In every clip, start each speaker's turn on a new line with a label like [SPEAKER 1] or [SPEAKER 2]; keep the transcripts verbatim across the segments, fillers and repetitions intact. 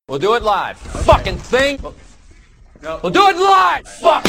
[SPEAKER 1] We'll do it live. Fucking thing. No. We'll do it live. Fuck.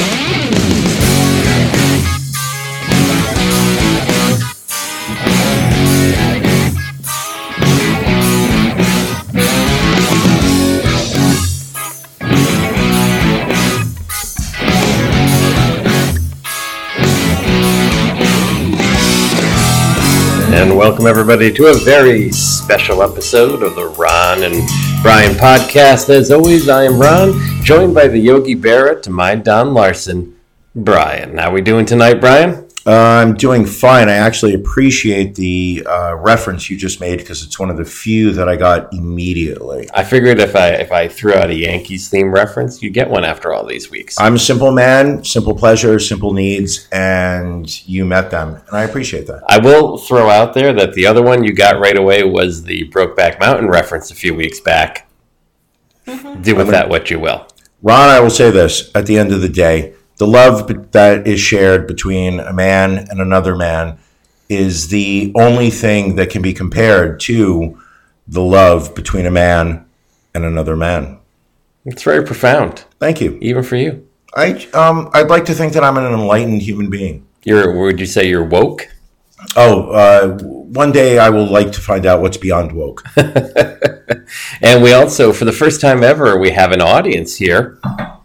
[SPEAKER 2] And welcome everybody to a very special episode of the Ron and Brian podcast. As always, I am Ron, joined by the Yogi Berra to my Don Larson, Brian. How we doing tonight, Brian?
[SPEAKER 3] Uh, I'm doing fine. I actually appreciate the uh, reference you just made because it's one of the few that I got immediately.
[SPEAKER 2] I figured if I if I threw out a Yankees theme reference, you'd get one after all these weeks.
[SPEAKER 3] I'm a simple man, simple pleasures, simple needs, and you met them, and I appreciate that.
[SPEAKER 2] I will throw out there that the other one you got right away was the Brokeback Mountain reference a few weeks back. Mm-hmm. Do with that what you will.
[SPEAKER 3] Ron, I will say this at the end of the day. The love that is shared between a man and another man is the only thing that can be compared to the love between a man and another man.
[SPEAKER 2] It's very profound.
[SPEAKER 3] Thank you.
[SPEAKER 2] Even for you.
[SPEAKER 3] I, um, I'd like to think that I'm an enlightened human being.
[SPEAKER 2] You're, would you say you're woke?
[SPEAKER 3] Oh, uh, one day I will like to find out what's beyond woke.
[SPEAKER 2] And we also, for the first time ever, we have an audience here.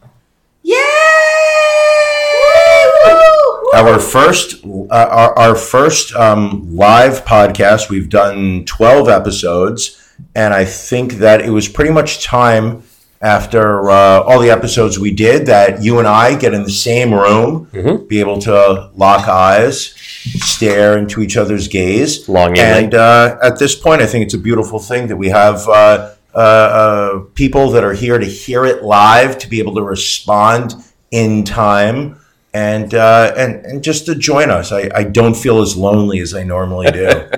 [SPEAKER 3] Our first, uh, our, our first um, live podcast. We've done twelve episodes, and I think that it was pretty much time after uh, all the episodes we did that you and I get in the same room, mm-hmm. be able to lock eyes, stare into each other's gaze.
[SPEAKER 2] Long
[SPEAKER 3] and uh, at this point, I think it's a beautiful thing that we have uh, uh, uh, people that are here to hear it live, to be able to respond in time. And, uh, and and just to join us. I, I don't feel as lonely as I normally do.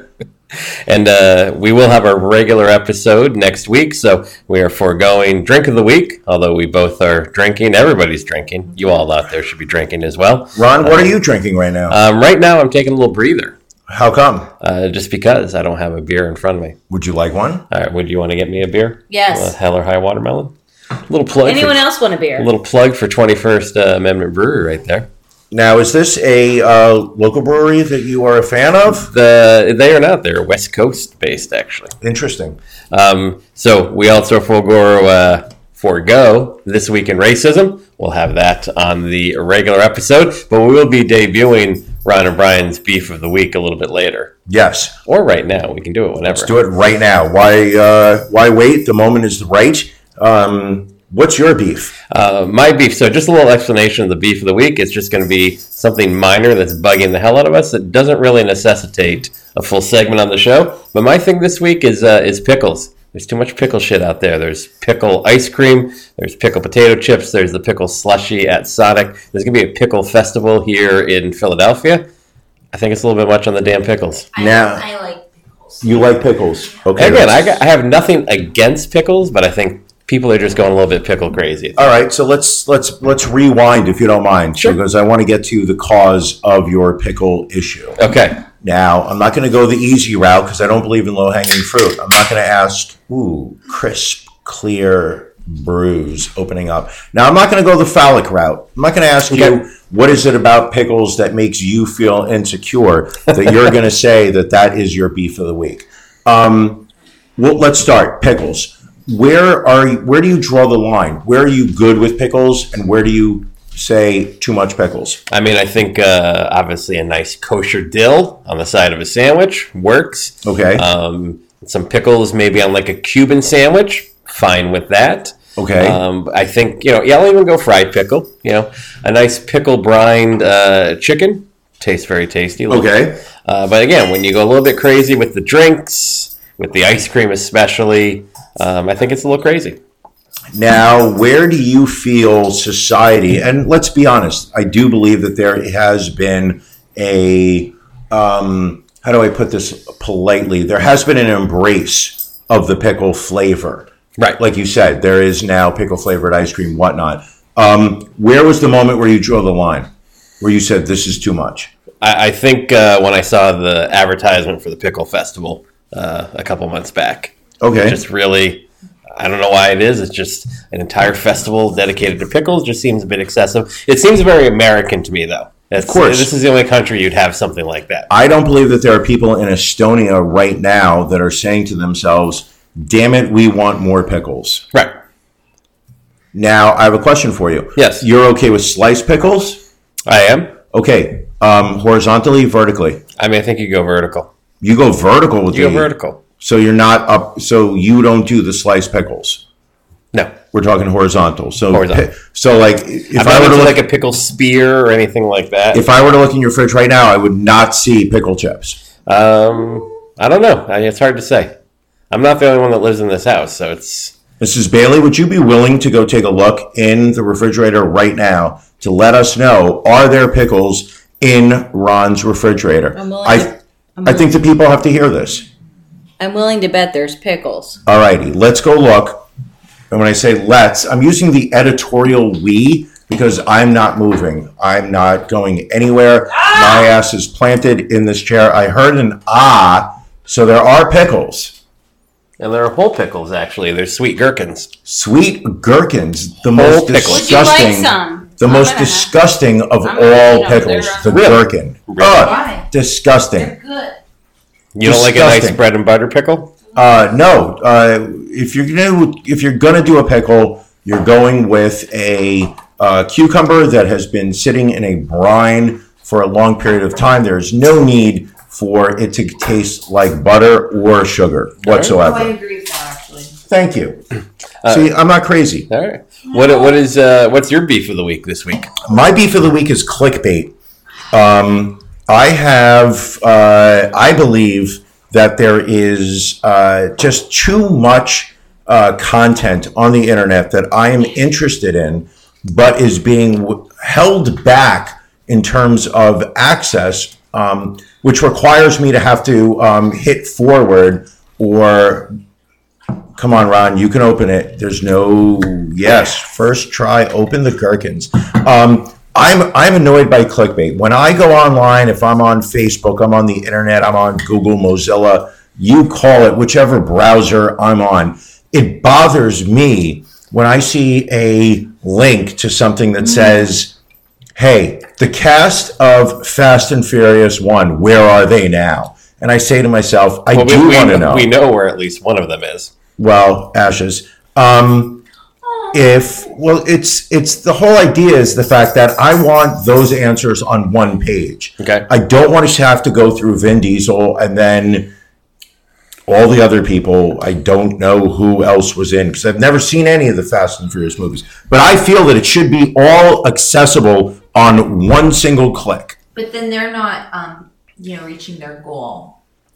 [SPEAKER 2] And uh, we will have our regular episode next week, so we are foregoing Drink of the Week, although we both are drinking. Everybody's drinking. You all out there should be drinking as well.
[SPEAKER 3] Ron, what
[SPEAKER 2] uh,
[SPEAKER 3] are you drinking right now?
[SPEAKER 2] Um, right now, I'm taking a little breather.
[SPEAKER 3] How come?
[SPEAKER 2] Uh, just because I don't have a beer in front of me.
[SPEAKER 3] Would you like one?
[SPEAKER 2] All right, would you want to get me a beer?
[SPEAKER 4] Yes.
[SPEAKER 2] Uh, Hell or High Watermelon? Little plug.
[SPEAKER 4] Anyone
[SPEAKER 2] for,
[SPEAKER 4] else want a beer?
[SPEAKER 2] A little plug for twenty-first uh, Amendment Brewery right there.
[SPEAKER 3] Now, is this a uh, local brewery that you are a fan of?
[SPEAKER 2] The they are not. They're West Coast based, actually.
[SPEAKER 3] Interesting.
[SPEAKER 2] Um, so we also forego uh, forego This Week in Racism. We'll have that on the regular episode, but we will be debuting Ron and Brian's Beef of the Week a little bit later.
[SPEAKER 3] Yes.
[SPEAKER 2] Or right now. We can do it whenever.
[SPEAKER 3] Let's do it right now. Why? Uh, why wait? The moment is right. Um, What's your beef?
[SPEAKER 2] Uh, my beef. So just a little explanation of the beef of the week. It's just going to be something minor that's bugging the hell out of us that doesn't really necessitate a full segment on the show. But my thing this week is uh, is pickles. There's too much pickle shit out there. There's pickle ice cream. There's pickle potato chips. There's the pickle slushy at Sonic. There's going to be a pickle festival here in Philadelphia. I think it's a little bit much on the damn pickles.
[SPEAKER 4] I,
[SPEAKER 3] now,
[SPEAKER 4] I like pickles.
[SPEAKER 3] You like pickles. Okay.
[SPEAKER 2] Again, I, got, I have nothing against pickles, but I think people are just going a little bit pickle crazy.
[SPEAKER 3] All right, so let's let's let's rewind if you don't mind,
[SPEAKER 2] sure.
[SPEAKER 3] Because I want to get to the cause of your pickle issue.
[SPEAKER 2] Okay.
[SPEAKER 3] Now, I'm not going to go the easy route because I don't believe in low-hanging fruit. I'm not going to ask, ooh, crisp, clear bruise opening up. Now, I'm not going to go the phallic route. I'm not going to ask okay. you, what is it about pickles that makes you feel insecure that you're going to say that that is your beef of the week. Um, well, let's start. Pickles. Where are you, where do you draw the line? Where are you good with pickles, and where do you say too much pickles?
[SPEAKER 2] I mean, I think uh, obviously a nice kosher dill on the side of a sandwich works.
[SPEAKER 3] Okay.
[SPEAKER 2] Um, some pickles maybe on like a Cuban sandwich, fine with that.
[SPEAKER 3] Okay.
[SPEAKER 2] Um, I think, you know, yeah, I'll even go fried pickle. You know, a nice pickle brined uh, chicken tastes very tasty.
[SPEAKER 3] Okay.
[SPEAKER 2] Uh, but again, when you go a little bit crazy with the drinks, with the ice cream especially, Um, I think it's a little crazy.
[SPEAKER 3] Now, where do you feel society, and let's be honest, I do believe that there has been a, um, how do I put this politely? There has been an embrace of the pickle flavor.
[SPEAKER 2] Right.
[SPEAKER 3] Like you said, there is now pickle flavored ice cream, whatnot. Um, where was the moment where you drew the line, where you said this is too much?
[SPEAKER 2] I, I think uh, when I saw the advertisement for the Pickle Festival uh, a couple months back.
[SPEAKER 3] Okay.
[SPEAKER 2] Just really, I don't know why it is. It's just an entire festival dedicated to pickles. Just seems a bit excessive. It seems very American to me, though. That's,
[SPEAKER 3] Of course.
[SPEAKER 2] This is the only country you'd have something like that.
[SPEAKER 3] I don't believe that there are people in Estonia right now that are saying to themselves, damn it, we want more pickles.
[SPEAKER 2] Right.
[SPEAKER 3] Now, I have a question for you.
[SPEAKER 2] Yes.
[SPEAKER 3] You're okay with sliced pickles?
[SPEAKER 2] I am.
[SPEAKER 3] Okay. Um, horizontally, vertically?
[SPEAKER 2] I mean, I think you go vertical.
[SPEAKER 3] You go vertical with
[SPEAKER 2] You go
[SPEAKER 3] the...
[SPEAKER 2] vertical.
[SPEAKER 3] So you're not up... So you don't do the sliced pickles?
[SPEAKER 2] No.
[SPEAKER 3] We're talking horizontal. So,
[SPEAKER 2] Horizontal.
[SPEAKER 3] pi- so like, if
[SPEAKER 2] I'm
[SPEAKER 3] I
[SPEAKER 2] not
[SPEAKER 3] were to
[SPEAKER 2] into
[SPEAKER 3] look,
[SPEAKER 2] like a pickle spear or anything like that.
[SPEAKER 3] if I were to look in your fridge right now, I would not see pickle chips.
[SPEAKER 2] Um, I don't know. I, it's hard to say. I'm not the only one that lives in this house, so it's...
[SPEAKER 3] Missus Bailey, would you be willing to go take a look in the refrigerator right now to let us know, are there pickles in Ron's refrigerator?
[SPEAKER 4] I'm willing
[SPEAKER 3] I,
[SPEAKER 4] to- I'm
[SPEAKER 3] I think the people have to hear this.
[SPEAKER 4] I'm willing to bet there's pickles.
[SPEAKER 3] All righty, let's go look. And when I say let's, I'm using the editorial we because I'm not moving. I'm not going anywhere. My ass is planted in this chair. I heard an ah, so there are pickles.
[SPEAKER 2] And there are whole pickles, actually. They're sweet gherkins.
[SPEAKER 3] Sweet gherkins, the most
[SPEAKER 2] pickles.
[SPEAKER 4] Would you like
[SPEAKER 3] disgusting,
[SPEAKER 4] some?
[SPEAKER 3] the
[SPEAKER 4] I'm
[SPEAKER 3] most
[SPEAKER 4] gonna have-
[SPEAKER 3] disgusting of
[SPEAKER 4] I'm gonna
[SPEAKER 3] all
[SPEAKER 4] eat 'em.
[SPEAKER 3] pickles,
[SPEAKER 4] They're
[SPEAKER 3] the
[SPEAKER 2] Really?
[SPEAKER 3] gherkin.
[SPEAKER 2] Really?
[SPEAKER 3] Ugh,
[SPEAKER 4] Why?
[SPEAKER 3] disgusting.
[SPEAKER 4] Good.
[SPEAKER 2] You don't like a nice
[SPEAKER 3] Disgusting.
[SPEAKER 2] bread and butter pickle?
[SPEAKER 3] Uh, no, uh, if you're gonna if you're gonna do a pickle, you're going with a uh, cucumber that has been sitting in a brine for a long period of time. There's no need for it to taste like butter or sugar whatsoever.
[SPEAKER 4] Oh, I agree with that, actually.
[SPEAKER 3] Thank you. See, I'm not crazy.
[SPEAKER 2] All right. What what is uh, what's your beef of the week this week?
[SPEAKER 3] My beef of the week is clickbait. Um, I have, uh, I believe that there is uh, just too much uh, content on the internet that I am interested in, but is being w- held back in terms of access, um, which requires me to have to um, hit forward or. Come on, Ron, you can open it. There's no, yes, first try, open the gherkins. Um, I'm I'm annoyed by clickbait. When I go online, if I'm on Facebook, I'm on the internet, I'm on Google, Mozilla, you call it, whichever browser I'm on. It bothers me when I see a link to something that says, hey, the cast of Fast and Furious one, where are they now? And I say to myself, I
[SPEAKER 2] Well, we,
[SPEAKER 3] do
[SPEAKER 2] we,
[SPEAKER 3] want to know.
[SPEAKER 2] we know where at least one of them is.
[SPEAKER 3] Well, ashes. Um, if well, it's it's the whole idea is the fact that I want those answers on one page.
[SPEAKER 2] Okay.
[SPEAKER 3] I don't want to have to go through Vin Diesel and then all the other people. I don't know who else was in because I've never seen any of the Fast and Furious movies. But I feel that it should be all accessible on one single click.
[SPEAKER 5] But then they're not, um, you know, reaching their goal.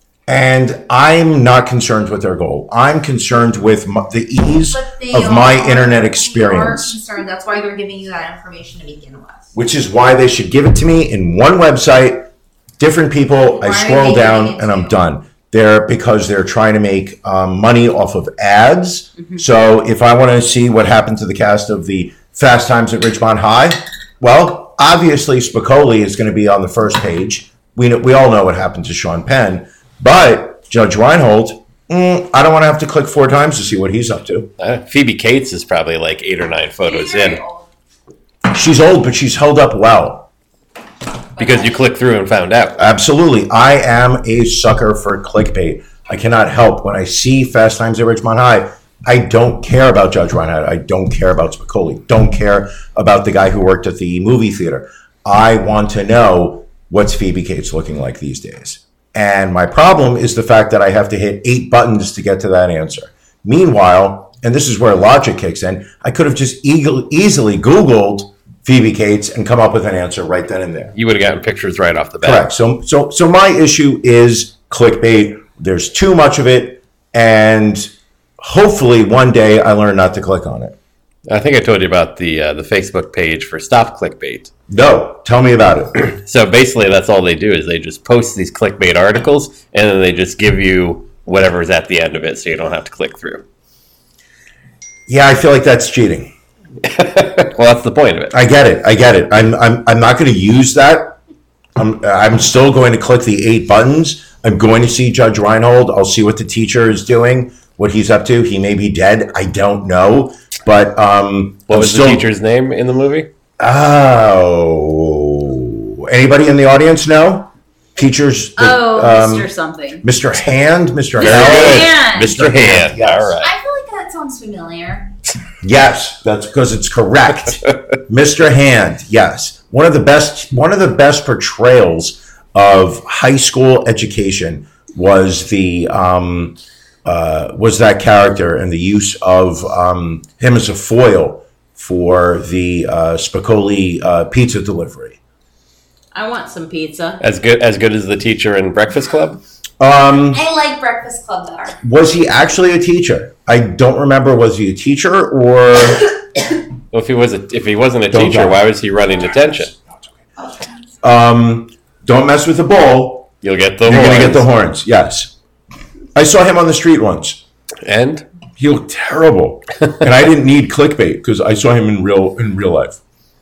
[SPEAKER 3] And I'm not concerned with their goal. I'm concerned with my, the ease
[SPEAKER 5] But they
[SPEAKER 3] of my
[SPEAKER 5] are-
[SPEAKER 3] internet
[SPEAKER 5] they are
[SPEAKER 3] experience.
[SPEAKER 5] concerned. That's why they're giving you that information to begin with.
[SPEAKER 3] Which is why they should give it to me in one website, different people.
[SPEAKER 5] Why
[SPEAKER 3] I
[SPEAKER 5] are
[SPEAKER 3] scroll
[SPEAKER 5] they
[SPEAKER 3] down
[SPEAKER 5] giving it
[SPEAKER 3] and
[SPEAKER 5] to
[SPEAKER 3] I'm
[SPEAKER 5] you?
[SPEAKER 3] done. They're because they're trying to make um, money off of ads.
[SPEAKER 5] Mm-hmm.
[SPEAKER 3] So if I want to see what happened to the cast of the Fast Times at Ridgemont High, well, obviously Spicoli is going to be on the first page. We know, we all know what happened to Sean Penn, but Judge Reinhold, mm, I don't want to have to click four times to see what he's up to.
[SPEAKER 2] Uh, Phoebe Cates is probably like eight or nine photos in
[SPEAKER 3] She's old, but she's held up well.
[SPEAKER 2] because you clicked through and found out.
[SPEAKER 3] Absolutely. I am a sucker for clickbait. I cannot help when I see Fast Times at Ridgemont High. I don't care about Judge Reinhardt. I don't care about Spicoli. Don't care about the guy who worked at the movie theater. I want to know what's Phoebe Cates looking like these days. And my problem is the fact that I have to hit eight buttons to get to that answer. Meanwhile, and this is where logic kicks in, I could have just eagle, easily Googled Phoebe Cates and come up with an answer right then and there.
[SPEAKER 2] You would have gotten pictures right off the bat.
[SPEAKER 3] Correct. So, so, so my issue is clickbait. There's too much of it, and hopefully one day I learn not to click on it.
[SPEAKER 2] I think I told you about the uh, the Facebook page for Stop Clickbait.
[SPEAKER 3] No, tell me about it.
[SPEAKER 2] So basically, that's all they do is they just post these clickbait articles, and then they just give you whatever's at the end of it, so you don't have to click through.
[SPEAKER 3] Yeah, I feel like that's cheating.
[SPEAKER 2] Well, that's the point of it.
[SPEAKER 3] I get it. I get it. I'm I'm I'm not going to use that. I'm I'm still going to click the eight buttons. I'm going to see Judge Reinhold. I'll see what the teacher is doing. what he's up to. He may be dead. I don't know. But um,
[SPEAKER 2] What
[SPEAKER 3] I'm
[SPEAKER 2] was
[SPEAKER 3] still,
[SPEAKER 2] the teacher's name in the movie?
[SPEAKER 3] Oh, anybody in the audience know? Teachers. that,
[SPEAKER 4] Oh,
[SPEAKER 3] um,
[SPEAKER 4] Mister something.
[SPEAKER 3] Mister Hand, Mister
[SPEAKER 2] Very
[SPEAKER 3] Howard.
[SPEAKER 2] good.
[SPEAKER 4] Hand.
[SPEAKER 2] Mister Hand.
[SPEAKER 3] Yes.
[SPEAKER 2] All right.
[SPEAKER 5] I feel like that sounds familiar.
[SPEAKER 3] Yes, that's because it's correct. Mister Hand, yes. One of the best one of the best portrayals of high school education was the um, uh, was that character and the use of um, him as a foil for the uh, Spicoli uh, pizza delivery.
[SPEAKER 4] I want some pizza.
[SPEAKER 2] As good as good as the teacher in Breakfast Club?
[SPEAKER 3] Um,
[SPEAKER 5] I like Breakfast Club better.
[SPEAKER 3] was he actually a teacher? I don't remember. Was he a teacher or?
[SPEAKER 2] Well, if he was a, if he wasn't a
[SPEAKER 3] Don't
[SPEAKER 2] teacher,
[SPEAKER 3] go.
[SPEAKER 2] why was he running detention?
[SPEAKER 3] Um, don't mess with the bull.
[SPEAKER 2] You'll get the
[SPEAKER 3] You're going to get the
[SPEAKER 2] horns.
[SPEAKER 3] horns. Yes. I saw him on the street once.
[SPEAKER 2] And
[SPEAKER 3] He looked terrible, and I didn't need clickbait because I saw him in real in real life.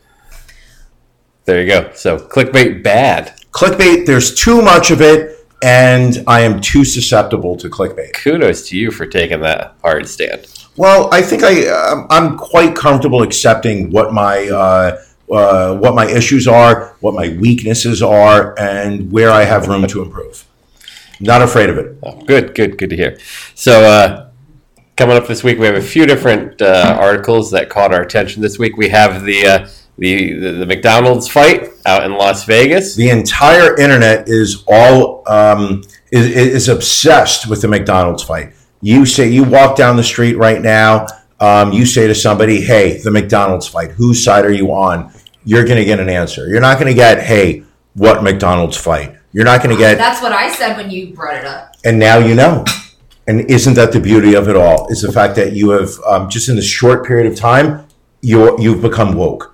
[SPEAKER 2] there you go. So clickbait bad.
[SPEAKER 3] Clickbait, there's too much of it, and I am too susceptible to clickbait.
[SPEAKER 2] Kudos to you for taking that hard stand.
[SPEAKER 3] Well, I think I um, I'm quite comfortable accepting what my uh, uh, what my issues are, what my weaknesses are, and where I have room to improve. Not afraid of it.
[SPEAKER 2] Oh, good, good, good to hear. So, uh, coming up this week, we have a few different uh, articles that caught our attention this week. We have the, uh, the the the McDonald's fight out in Las Vegas.
[SPEAKER 3] The entire internet is all um, is, is obsessed with the McDonald's fight. You say you walk down the street right now. Um, you say to somebody, "Hey, the McDonald's fight. Whose side are you on?" You're going to get an answer. You're not going to get, "Hey, what McDonald's fight?" You're not going to get,
[SPEAKER 5] That's what I said when you brought it up.
[SPEAKER 3] and now you know. And isn't that the beauty of it all? Is the fact that you have um, just in this short period of time, you you've become woke.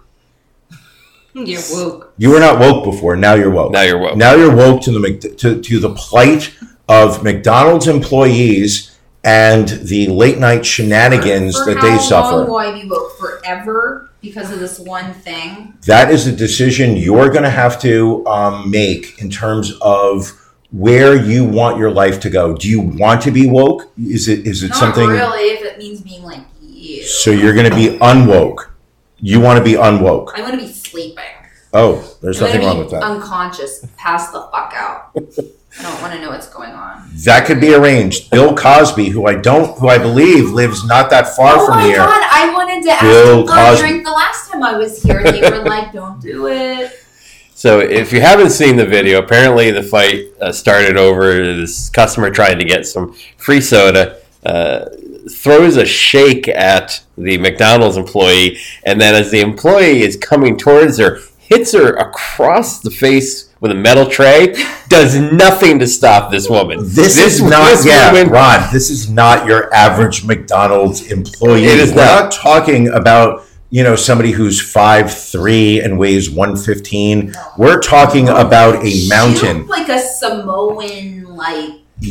[SPEAKER 4] You're woke.
[SPEAKER 3] You were not woke before. Now you're woke.
[SPEAKER 2] Now you're woke.
[SPEAKER 3] Now you're woke to the Mc- to, to the plight of McDonald's employees and the late night shenanigans
[SPEAKER 5] For
[SPEAKER 3] that
[SPEAKER 5] how
[SPEAKER 3] they
[SPEAKER 5] long
[SPEAKER 3] suffer.
[SPEAKER 5] will I be woke? Forever because of this one thing?
[SPEAKER 3] That is a decision you're going to have to um, make in terms of where you want your life to go. Do you want to be woke? Is it is it
[SPEAKER 5] Not
[SPEAKER 3] something?
[SPEAKER 5] really, if it means being like you.
[SPEAKER 3] So you're going to be unwoke. You want to be unwoke.
[SPEAKER 5] I want to be sleeping.
[SPEAKER 3] Oh, there's
[SPEAKER 5] I want
[SPEAKER 3] nothing
[SPEAKER 5] to
[SPEAKER 3] wrong
[SPEAKER 5] be
[SPEAKER 3] with that.
[SPEAKER 5] unconscious. Pass the fuck out. I don't want to know what's going on.
[SPEAKER 3] That could be arranged. Bill Cosby, who I don't, who I believe lives not that far
[SPEAKER 5] Oh
[SPEAKER 3] from
[SPEAKER 5] my
[SPEAKER 3] here.
[SPEAKER 5] god, I wanted to ask
[SPEAKER 3] Bill
[SPEAKER 5] them for a
[SPEAKER 3] Cosby.
[SPEAKER 5] drink the last time I was here. They were like, don't do it.
[SPEAKER 2] So, if you haven't seen the video, apparently the fight uh, started over this customer trying to get some free soda, uh, throws a shake at the McDonald's employee, and then as the employee is coming towards her, hits her across the face with a metal tray, does nothing to stop this woman.
[SPEAKER 3] This, is not,
[SPEAKER 2] this
[SPEAKER 3] yeah,
[SPEAKER 2] woman-
[SPEAKER 3] Ron, this is not your average McDonald's employee.
[SPEAKER 2] It is
[SPEAKER 3] We're
[SPEAKER 2] not.
[SPEAKER 3] not talking about, you know, somebody who's five three and weighs one fifteen. We're talking about a
[SPEAKER 5] She
[SPEAKER 3] mountain.
[SPEAKER 5] looked like a Samoan, like,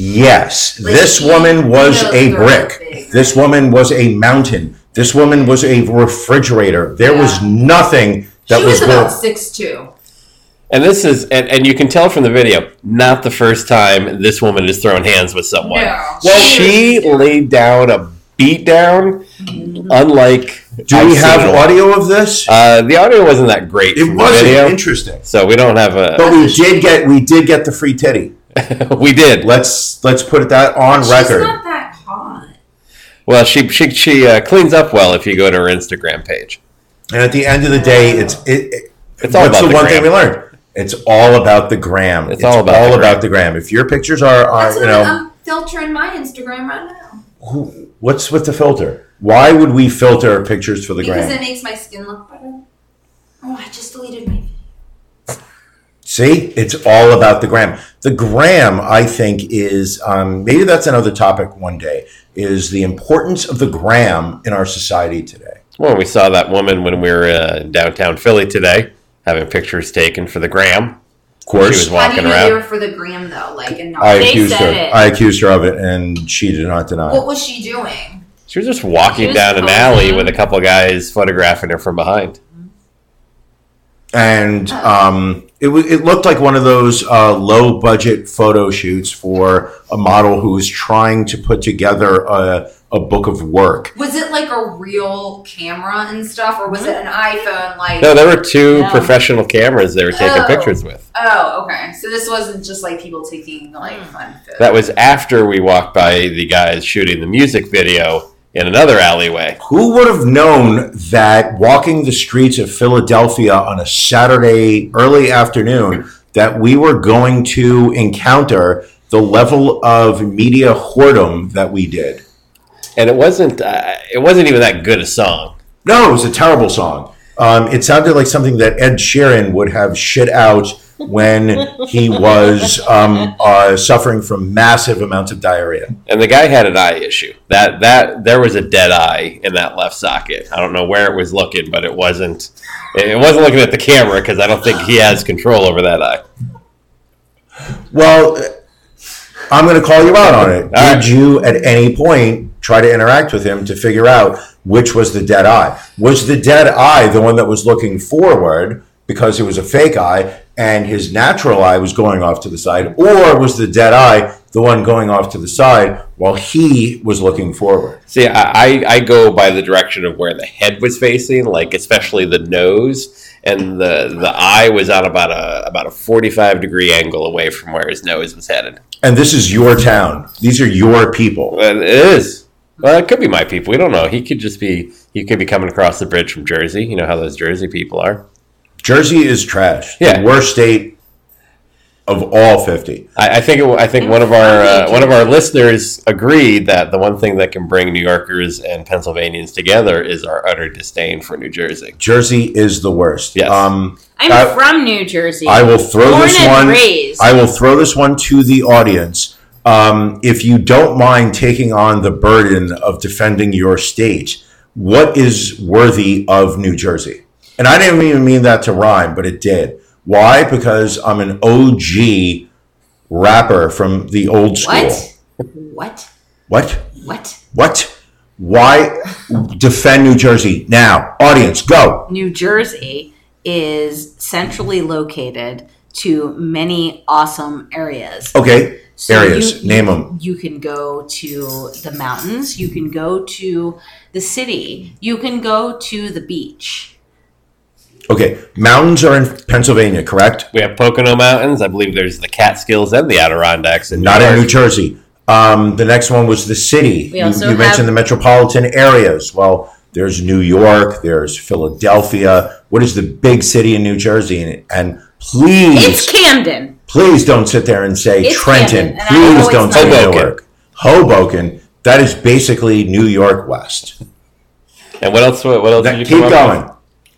[SPEAKER 3] Yes,
[SPEAKER 5] Like,
[SPEAKER 3] this
[SPEAKER 5] you
[SPEAKER 3] woman was
[SPEAKER 5] know,
[SPEAKER 3] a
[SPEAKER 5] they're
[SPEAKER 3] brick.
[SPEAKER 5] big,
[SPEAKER 3] This
[SPEAKER 5] right?
[SPEAKER 3] woman was a mountain. This woman was a refrigerator. There was
[SPEAKER 5] Yeah.
[SPEAKER 3] nothing that
[SPEAKER 5] she
[SPEAKER 3] was
[SPEAKER 5] was about
[SPEAKER 3] going.
[SPEAKER 5] six two.
[SPEAKER 2] And this is, and, and you can tell from the video, not the first time this woman has thrown hands with someone.
[SPEAKER 5] No.
[SPEAKER 2] Well,
[SPEAKER 5] She
[SPEAKER 2] she laid down a beat down, unlike.
[SPEAKER 3] Do
[SPEAKER 2] I've
[SPEAKER 3] we
[SPEAKER 2] seen
[SPEAKER 3] have
[SPEAKER 2] a lot.
[SPEAKER 3] audio of this?
[SPEAKER 2] Uh, the audio wasn't that great.
[SPEAKER 3] It
[SPEAKER 2] from
[SPEAKER 3] wasn't
[SPEAKER 2] the video,
[SPEAKER 3] interesting,
[SPEAKER 2] so we don't have a.
[SPEAKER 3] but we did get we did get the free titty.
[SPEAKER 2] we did.
[SPEAKER 3] Let's let's put that on
[SPEAKER 5] She's
[SPEAKER 3] record.
[SPEAKER 5] not that hot.
[SPEAKER 2] Well, she she she uh, cleans up well if you go to her Instagram page.
[SPEAKER 3] And at the end of the day, it's it. it
[SPEAKER 2] It's all
[SPEAKER 3] what's
[SPEAKER 2] about
[SPEAKER 3] the
[SPEAKER 2] the
[SPEAKER 3] one
[SPEAKER 2] gram.
[SPEAKER 3] thing we learned? It's all about the gram.
[SPEAKER 2] It's all about the gram.
[SPEAKER 3] about the gram. If your pictures are, are
[SPEAKER 5] That's
[SPEAKER 3] you
[SPEAKER 5] what
[SPEAKER 3] know,
[SPEAKER 5] I'm filtering my Instagram right now.
[SPEAKER 3] who, what's with the filter? Why would we filter pictures for the
[SPEAKER 5] Because
[SPEAKER 3] gram?
[SPEAKER 5] it makes my skin look better. Oh, I just deleted my video.
[SPEAKER 3] See, it's all about the gram. The gram, I think, is um, maybe that's another topic one day. Is the importance of the gram in our society today?
[SPEAKER 2] Well, we saw that woman when we were uh, in downtown Philly today, having pictures taken for the gram.
[SPEAKER 3] Of course,
[SPEAKER 2] She was
[SPEAKER 5] How do
[SPEAKER 2] walking
[SPEAKER 5] you know they were
[SPEAKER 2] around.
[SPEAKER 5] for the gram though? Like, and not.
[SPEAKER 3] I
[SPEAKER 4] They
[SPEAKER 3] accused
[SPEAKER 4] said
[SPEAKER 3] her.
[SPEAKER 4] it.
[SPEAKER 3] I accused her of it, and she did not deny.
[SPEAKER 5] What
[SPEAKER 3] it.
[SPEAKER 5] was she doing?
[SPEAKER 2] She was just walking
[SPEAKER 4] She was
[SPEAKER 2] down an
[SPEAKER 4] posing.
[SPEAKER 2] alley with a couple guys photographing her from behind.
[SPEAKER 3] And
[SPEAKER 5] Oh.
[SPEAKER 3] um, It was. It looked like one of those uh, low budget photo shoots for a model who was trying to put together a, a book of work.
[SPEAKER 5] Was it like a real camera and stuff, or was it an iPhone? Like
[SPEAKER 2] No, there were two
[SPEAKER 4] Yeah.
[SPEAKER 2] professional cameras they were taking
[SPEAKER 5] Oh.
[SPEAKER 2] pictures with.
[SPEAKER 5] Oh, okay. So this wasn't just like people taking like fun photos.
[SPEAKER 2] That was after we walked by the guys shooting the music video in another alleyway.
[SPEAKER 3] Who would have known that walking the streets of Philadelphia on a Saturday early afternoon that we were going to encounter the level of media whoredom that we did?
[SPEAKER 2] And it wasn't uh, it wasn't even that good a song.
[SPEAKER 3] No, it was a terrible song. Um, it sounded like something that Ed Sheeran would have shit out when he was um, uh, suffering from massive amounts of diarrhea.
[SPEAKER 2] And the guy had an eye issue. That that there was a dead eye in that left socket. I don't know where it was looking, but it wasn't it wasn't looking at the camera because I don't think he has control over that eye.
[SPEAKER 3] Well, I'm going to call you out on it. Did
[SPEAKER 2] right.
[SPEAKER 3] you at any point try to interact with him to figure out which was the dead eye? Was the dead eye the one that was looking forward because it was a fake eye and his natural eye was going off to the side, or was the dead eye the one going off to the side while he was looking forward?
[SPEAKER 2] See, I, I I go by the direction of where the head was facing, like especially the nose, and the the eye was on about a about a forty-five degree angle away from where his nose was headed.
[SPEAKER 3] And this is your town. These are your people.
[SPEAKER 2] And it is. Well, it could be my people. We don't know. He could just be. He could be coming across the bridge from Jersey. You know how those Jersey people are.
[SPEAKER 3] Jersey is trash.
[SPEAKER 2] Yeah.
[SPEAKER 3] The worst state of all fifty.
[SPEAKER 2] I, I think. It, I think one of our uh, one of our listeners agreed that the one thing that can bring New Yorkers and Pennsylvanians together is our utter disdain for New Jersey.
[SPEAKER 3] Jersey is the worst.
[SPEAKER 2] Yes.
[SPEAKER 3] Um,
[SPEAKER 4] I'm
[SPEAKER 3] I-
[SPEAKER 4] from New Jersey.
[SPEAKER 3] I will throw
[SPEAKER 4] Born
[SPEAKER 3] this
[SPEAKER 4] and
[SPEAKER 3] one.
[SPEAKER 4] raised.
[SPEAKER 3] I will throw this one to the audience. Um, if you don't mind taking on the burden of defending your state, what is worthy of New Jersey? And I didn't even mean that to rhyme, but it did. Why? Because I'm an O G rapper from the old school.
[SPEAKER 4] What? What?
[SPEAKER 3] What?
[SPEAKER 4] What?
[SPEAKER 3] What? Why defend New Jersey now? Audience, go.
[SPEAKER 4] New Jersey is centrally located to many awesome areas.
[SPEAKER 3] Okay.
[SPEAKER 4] So
[SPEAKER 3] Areas.
[SPEAKER 4] you-
[SPEAKER 3] Name
[SPEAKER 4] you-
[SPEAKER 3] them.
[SPEAKER 4] You can go to the mountains. You can go to the city. You can go to the beach.
[SPEAKER 3] Okay. Mountains are in Pennsylvania, correct?
[SPEAKER 2] We have Pocono Mountains. I believe there's the Catskills and the Adirondacks. In
[SPEAKER 3] Not
[SPEAKER 2] New
[SPEAKER 3] in
[SPEAKER 2] York.
[SPEAKER 3] New Jersey. Um, the next one was the city.
[SPEAKER 4] We
[SPEAKER 3] You,
[SPEAKER 4] also
[SPEAKER 3] you
[SPEAKER 4] have-
[SPEAKER 3] mentioned the metropolitan areas. Well, there's New York, there's Philadelphia. What is the big city in New Jersey? And, and please,
[SPEAKER 4] It's Camden.
[SPEAKER 3] please don't sit there and say
[SPEAKER 4] It's
[SPEAKER 3] Trenton.
[SPEAKER 4] Camden, and I know
[SPEAKER 3] Please
[SPEAKER 4] it's
[SPEAKER 3] don't
[SPEAKER 4] not.
[SPEAKER 3] say
[SPEAKER 2] Hoboken.
[SPEAKER 3] Newark. Hoboken. That is basically New York West.
[SPEAKER 2] And what else? What else?
[SPEAKER 3] That-
[SPEAKER 2] did you
[SPEAKER 3] keep
[SPEAKER 2] come up
[SPEAKER 3] going.
[SPEAKER 2] with?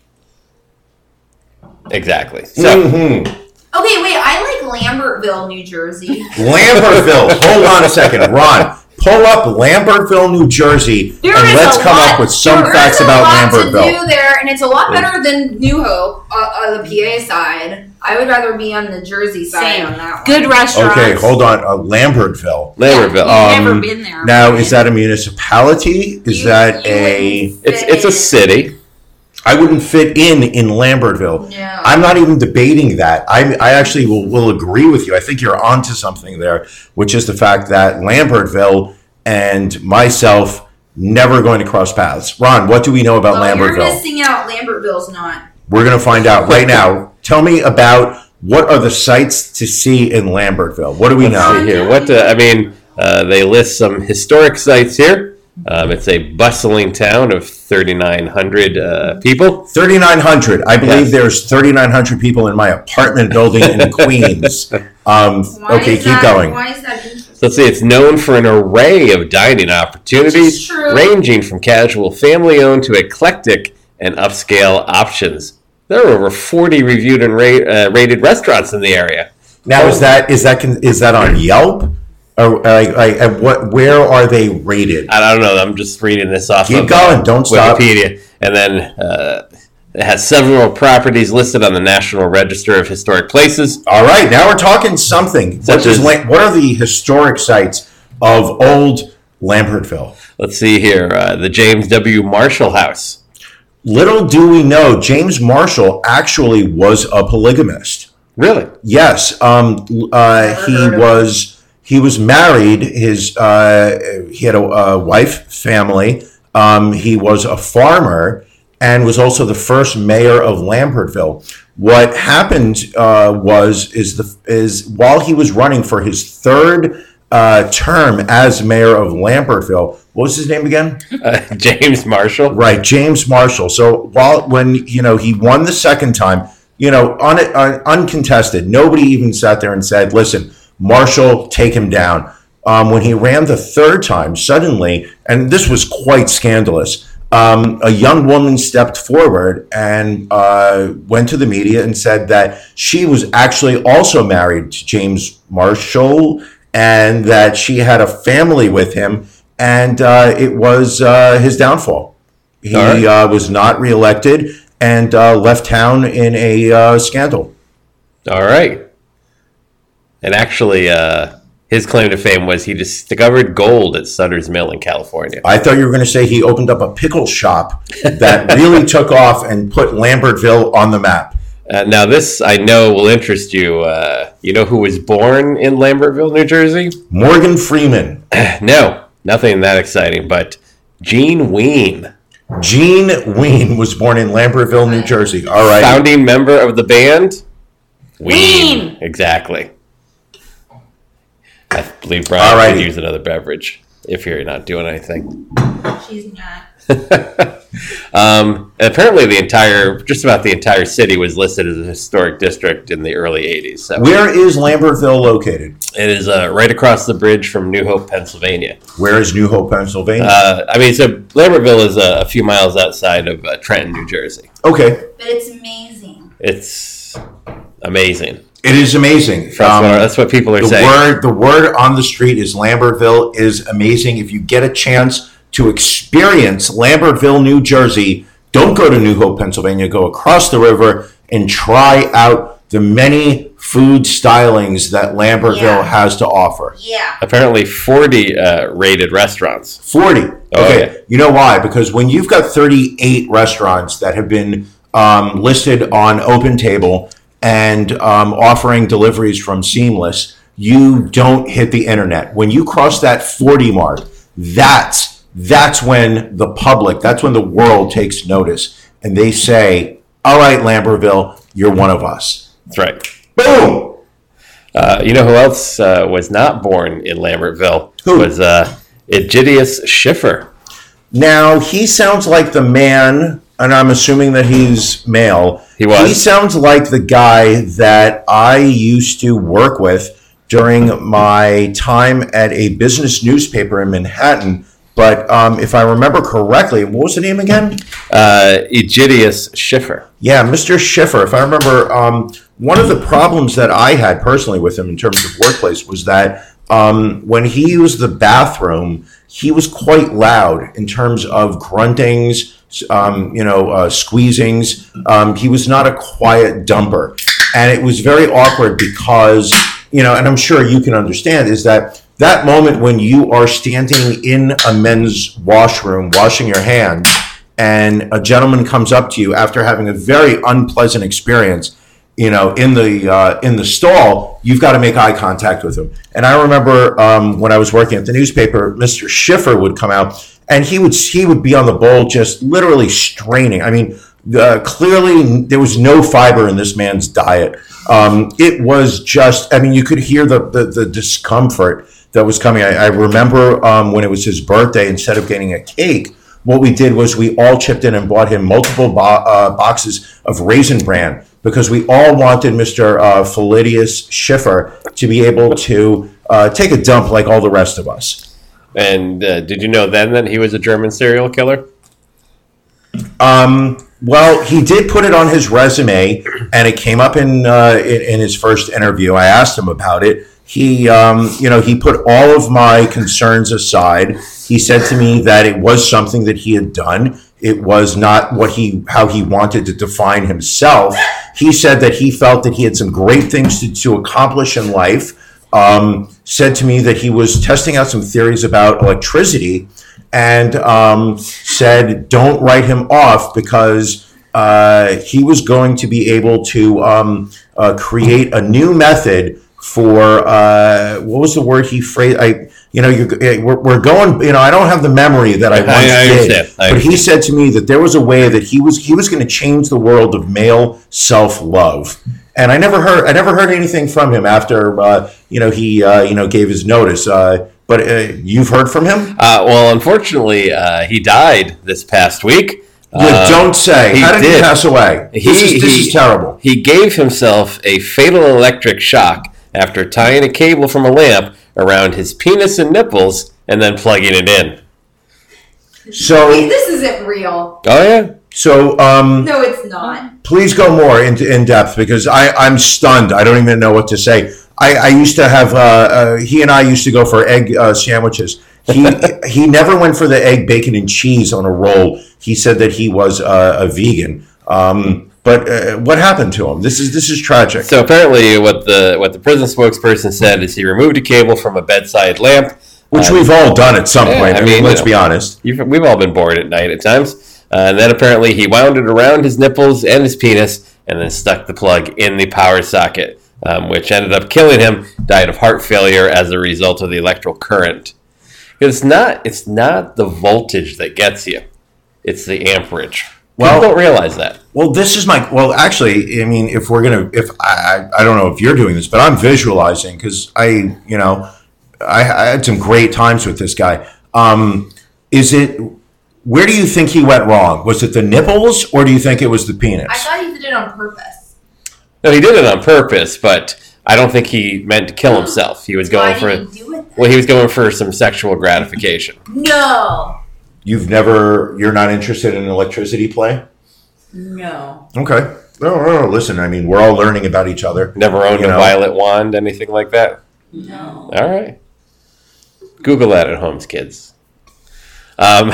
[SPEAKER 2] Exactly. So
[SPEAKER 3] Mhm.
[SPEAKER 5] Okay, wait. I like Lambertville, New Jersey.
[SPEAKER 3] Lambertville. Hold on a second. Ron, pull up Lambertville, New Jersey,
[SPEAKER 5] There
[SPEAKER 3] and
[SPEAKER 5] is
[SPEAKER 3] let's
[SPEAKER 5] a
[SPEAKER 3] come
[SPEAKER 5] lot,
[SPEAKER 3] up with some
[SPEAKER 5] there
[SPEAKER 3] facts
[SPEAKER 5] is a
[SPEAKER 3] about
[SPEAKER 5] lot
[SPEAKER 3] Lambertville.
[SPEAKER 5] to do there, and it's a lot better than New Hope, uh, uh, the P A side. I would rather be on the Jersey side
[SPEAKER 4] Same.
[SPEAKER 5] on that one.
[SPEAKER 4] Good restaurants.
[SPEAKER 3] Okay, hold on. Uh, Lambertville.
[SPEAKER 2] Lambertville.
[SPEAKER 4] Yeah,
[SPEAKER 3] Um,
[SPEAKER 4] you've never been there.
[SPEAKER 3] Now, is that a municipality? Is
[SPEAKER 5] You-
[SPEAKER 3] that
[SPEAKER 5] you
[SPEAKER 3] a?
[SPEAKER 5] wouldn't
[SPEAKER 2] it's
[SPEAKER 5] fit
[SPEAKER 2] it's a
[SPEAKER 5] in.
[SPEAKER 2] city.
[SPEAKER 3] I wouldn't fit in in Lambertville.
[SPEAKER 5] No.
[SPEAKER 3] I'm not even debating that. I I actually will, will agree with you. I think you're onto something there, which is the fact that Lambertville and myself never going to cross paths. Ron, what do we know about
[SPEAKER 5] Well, you're
[SPEAKER 3] Lambertville?
[SPEAKER 5] missing out. Lambertville's not.
[SPEAKER 3] We're going to find out right now. Tell me about what are the sites to see in Lambertville. What do we
[SPEAKER 2] Let's
[SPEAKER 3] know?
[SPEAKER 2] see here. What uh, I mean, uh, they list some historic sites here. Um, it's a bustling town of thirty-nine hundred uh, people.
[SPEAKER 3] thirty-nine hundred. I believe
[SPEAKER 2] Yes.
[SPEAKER 3] there's thirty-nine hundred people in my apartment building in Queens. Um,
[SPEAKER 5] Why
[SPEAKER 3] okay,
[SPEAKER 5] is
[SPEAKER 3] keep
[SPEAKER 5] that,
[SPEAKER 3] going.
[SPEAKER 5] Why is that interesting?
[SPEAKER 2] So let's see, it's known for an array of dining opportunities,
[SPEAKER 5] Which is true.
[SPEAKER 2] ranging from casual family-owned to eclectic and upscale options. There are over forty reviewed and ra- uh, rated restaurants in the area.
[SPEAKER 3] Now, is that is that con- is that on Yelp? Or like, like at what? Where are they rated?
[SPEAKER 2] I don't know. I'm just reading this off
[SPEAKER 3] Keep
[SPEAKER 2] of
[SPEAKER 3] going,
[SPEAKER 2] uh,
[SPEAKER 3] don't stop.
[SPEAKER 2] Wikipedia. And then uh, it has several properties listed on the National Register of Historic Places.
[SPEAKER 3] All right, now we're talking something.
[SPEAKER 2] Such
[SPEAKER 3] What, is
[SPEAKER 2] as-
[SPEAKER 3] La- what are the historic sites of old Lambertville?
[SPEAKER 2] Let's see here. Uh, the James W. Marshall House.
[SPEAKER 3] Little do we know, James Marshall actually was a polygamist.
[SPEAKER 2] Really?
[SPEAKER 3] Yes. Um, uh, he
[SPEAKER 5] heard of
[SPEAKER 3] was he was married. His uh, he had a, a wife, family. Um, he was a farmer and was also the first mayor of Lambertville. What happened uh, was is the is while he was running for his third uh, term as mayor of Lambertville. What was his name again?
[SPEAKER 2] Uh, James Marshall.
[SPEAKER 3] Right, James Marshall. So while when you know he won the second time, you know, un, un, uncontested, nobody even sat there and said, "Listen, Marshall, take him down." Um, when he ran the third time, suddenly, and this was quite scandalous, um, a young woman stepped forward and uh, went to the media and said that she was actually also married to James Marshall and that she had a family with him, and uh, it was uh, his downfall. He
[SPEAKER 2] All right.
[SPEAKER 3] uh, was not reelected and uh, left town in a uh, scandal.
[SPEAKER 2] All right. And actually, uh, his claim to fame was he discovered gold at Sutter's Mill in California.
[SPEAKER 3] I thought you were going to say he opened up a pickle shop that really took off and put Lambertville on the map.
[SPEAKER 2] Uh, now, this I know will interest you. Uh, you know who was born in Lambertville, New Jersey?
[SPEAKER 3] Morgan Freeman.
[SPEAKER 2] No, nothing that exciting, but Gene Ween,
[SPEAKER 3] Gene Ween was born in Lambertville, New Jersey. All right.
[SPEAKER 2] founding member of the band
[SPEAKER 4] Ween.
[SPEAKER 2] Exactly. I believe Brian
[SPEAKER 3] All
[SPEAKER 2] could
[SPEAKER 3] righty.
[SPEAKER 2] use another beverage if you're not doing anything.
[SPEAKER 5] She's not.
[SPEAKER 2] Um, apparently, the entire, just about the entire city was listed as a historic district in the early eighties. So
[SPEAKER 3] Where is Lambertville located?
[SPEAKER 2] it is uh, right across the bridge from New Hope, Pennsylvania.
[SPEAKER 3] Where is New Hope, Pennsylvania?
[SPEAKER 2] Uh, I mean, so Lambertville is a, a few miles outside of uh, Trenton, New Jersey.
[SPEAKER 3] Okay.
[SPEAKER 5] But it's amazing.
[SPEAKER 2] It's amazing.
[SPEAKER 3] It is amazing.
[SPEAKER 2] That's,
[SPEAKER 3] Um,
[SPEAKER 2] what, that's what people are
[SPEAKER 3] the
[SPEAKER 2] saying.
[SPEAKER 3] word the word on the street is Lambertville is amazing. If you get a chance to experience Lambertville, New Jersey, don't go to New Hope, Pennsylvania. Go across the river and try out the many food stylings that Lambertville
[SPEAKER 5] Yeah.
[SPEAKER 3] has to offer.
[SPEAKER 5] Yeah.
[SPEAKER 2] Apparently, forty uh, rated restaurants.
[SPEAKER 3] forty.
[SPEAKER 2] Oh,
[SPEAKER 3] Okay.
[SPEAKER 2] yeah.
[SPEAKER 3] You know why? Because when you've got thirty-eight restaurants that have been um, listed on Open Table and um, offering deliveries from Seamless, you don't hit the internet. When you cross that forty mark, that's that's when the public, that's when the world takes notice. And they say, all right, Lambertville, you're one of us.
[SPEAKER 2] That's right.
[SPEAKER 3] Boom!
[SPEAKER 2] Uh, you know who else uh, was not born in Lambertville?
[SPEAKER 3] Who?
[SPEAKER 2] Was uh, Egidius Schiffer.
[SPEAKER 3] Now, he sounds like the man, and I'm assuming that he's male.
[SPEAKER 2] He was.
[SPEAKER 3] He sounds like the guy that I used to work with during my time at a business newspaper in Manhattan. But um, if I remember correctly, what was the name again?
[SPEAKER 2] Uh, Egidius Schiffer.
[SPEAKER 3] Yeah, Mister Schiffer. If I remember, um, one of the problems that I had personally with him in terms of workplace was that um, when he used the bathroom, he was quite loud in terms of gruntings, um, you know, uh, squeezings. Um, he was not a quiet dumper. And it was very awkward because, you know, and I'm sure you can understand, is that that moment when you are standing in a men's washroom washing your hands and a gentleman comes up to you after having a very unpleasant experience, you know, in the uh, in the stall, you've got to make eye contact with him. And I remember um, when I was working at the newspaper, Mister Schiffer would come out and he would he would be on the bowl just literally straining. I mean, uh, clearly there was no fiber in this man's diet. Um, it was just, I mean, you could hear the the, the discomfort that was coming. I, I remember um, when it was his birthday, instead of getting a cake, what we did was we all chipped in and bought him multiple bo- uh, boxes of Raisin Bran because we all wanted Mister Uh, Philidius Schiffer to be able to uh, take a dump like all the rest of us.
[SPEAKER 2] And uh, did you know then that he was a German serial killer?
[SPEAKER 3] Um, well, he did put it on his resume, and it came up in uh, in, in his first interview. I asked him about it. He, um, you know, he put all of my concerns aside. He said to me that it was something that he had done. It was not what he, how he wanted to define himself. He said that he felt that he had some great things to, to accomplish in life. Um, said to me that he was testing out some theories about electricity, and um, said, "Don't write him off because uh, he was going to be able to um, uh, create a new method for uh, what was the word he phrased? I, you know, you're, we're, we're going. You know, I don't have the memory that I once
[SPEAKER 2] I, I
[SPEAKER 3] did,
[SPEAKER 2] understand. I
[SPEAKER 3] but he
[SPEAKER 2] understand.
[SPEAKER 3] said to me that there was a way that he was he was going to change the world of male self-love. And I never heard I never heard anything from him after uh, you know he uh, you know gave his notice. Uh, but uh, you've heard from him?
[SPEAKER 2] Uh, well, unfortunately, uh, he died this past week.
[SPEAKER 3] You
[SPEAKER 2] Uh,
[SPEAKER 3] don't say.
[SPEAKER 2] he
[SPEAKER 3] How did,
[SPEAKER 2] did.
[SPEAKER 3] he pass away?
[SPEAKER 2] He,
[SPEAKER 3] this is, this
[SPEAKER 2] he-
[SPEAKER 3] is terrible.
[SPEAKER 2] He gave himself a fatal electric shock after tying a cable from a lamp around his penis and nipples and then plugging it in.
[SPEAKER 3] So,
[SPEAKER 5] Wait, this isn't real.
[SPEAKER 2] Oh, yeah.
[SPEAKER 3] so um,
[SPEAKER 5] No, it's not.
[SPEAKER 3] please go more into in depth because I, I'm stunned. I don't even know what to say. I, I used to have, uh, uh, he and I used to go for egg uh, sandwiches. He he never went for the egg, bacon, and cheese on a roll. He said that he was uh, a vegan. Um, but uh, what happened to him? This is this is tragic.
[SPEAKER 2] So apparently what the what the prison spokesperson said is he removed a cable from a bedside lamp.
[SPEAKER 3] Which
[SPEAKER 2] Uh,
[SPEAKER 3] we've all done at some
[SPEAKER 2] yeah,
[SPEAKER 3] point. I
[SPEAKER 2] I
[SPEAKER 3] mean,
[SPEAKER 2] mean,
[SPEAKER 3] let's
[SPEAKER 2] you
[SPEAKER 3] be
[SPEAKER 2] know.
[SPEAKER 3] honest.
[SPEAKER 2] You've, we've all been bored at night at times. Uh, and then apparently he wound it around his nipples and his penis and then stuck the plug in the power socket, um, which ended up killing him. Died of heart failure as a result of the electrical current. It's not, it's not the voltage that gets you. It's the amperage.
[SPEAKER 3] Well-
[SPEAKER 2] People don't realize that.
[SPEAKER 3] Well, this is my. Well, actually, I mean, if we're gonna, if I, I don't know if you're doing this, but I'm visualizing because I, you know, I, I had some great times with this guy. Um, is it? Where do you think he went wrong? Was it the nipples, or do you think it was the penis?
[SPEAKER 5] I thought he did it on purpose.
[SPEAKER 2] No, he did it on purpose, but I don't think he meant to kill himself. He was going
[SPEAKER 5] Why
[SPEAKER 2] for,
[SPEAKER 5] did he do it then?
[SPEAKER 2] well, he was going for some sexual gratification.
[SPEAKER 5] No.
[SPEAKER 3] You've never. You're not interested in electricity play.
[SPEAKER 5] No.
[SPEAKER 3] Okay. No, no, no. Listen, I mean, we're all learning about each other.
[SPEAKER 2] Never owned
[SPEAKER 3] You
[SPEAKER 2] a
[SPEAKER 3] know.
[SPEAKER 2] violet wand, anything like that?
[SPEAKER 5] No.
[SPEAKER 2] All right. Google that at home, kids. Um,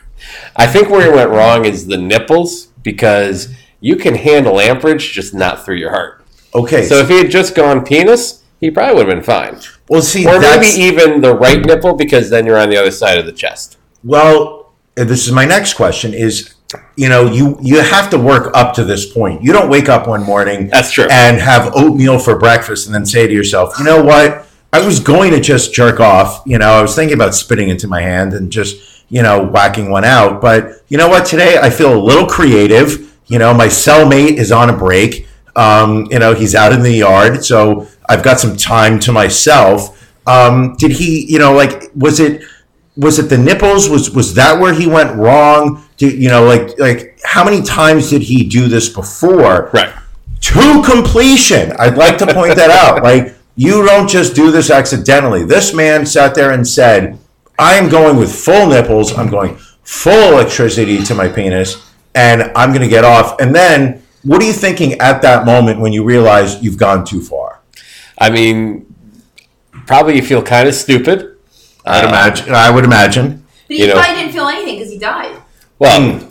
[SPEAKER 2] I think where it went wrong is the nipples because you can handle amperage, just not through your heart.
[SPEAKER 3] Okay.
[SPEAKER 2] So if he had just gone penis, he probably would have been fine.
[SPEAKER 3] well, see,
[SPEAKER 2] Or maybe
[SPEAKER 3] that's,
[SPEAKER 2] even the right nipple because then you're on the other side of the chest.
[SPEAKER 3] well, uh, this is my next question. Is you know, you you have to work up to this point. You don't wake up one morning
[SPEAKER 2] That's true.
[SPEAKER 3] and have oatmeal for breakfast and then say to yourself, you know what? I was going to just jerk off. You know, I was thinking about spitting into my hand and just, you know, whacking one out. But you know what? Today I feel a little creative. You know, my cellmate is on a break. Um, you know, he's out in the yard. So I've got some time to myself. Um, did he, you know, like, was it, was it the nipples? Was, was that where he went wrong? Did, you know, like, like how many times did he do this before?
[SPEAKER 2] Right.
[SPEAKER 3] To completion. I'd like to point that out. Like, you don't just do this accidentally. This man sat there and said, I am going with full nipples. I'm going full electricity to my penis, and I'm going to get off. And then, what are you thinking at that moment when you realize you've gone too far?
[SPEAKER 2] I mean, probably you feel kind of stupid.
[SPEAKER 3] I'd
[SPEAKER 2] Uh,
[SPEAKER 3] imagine. I would imagine.
[SPEAKER 5] But he
[SPEAKER 2] You know-
[SPEAKER 5] probably didn't feel anything because he died.
[SPEAKER 2] Well,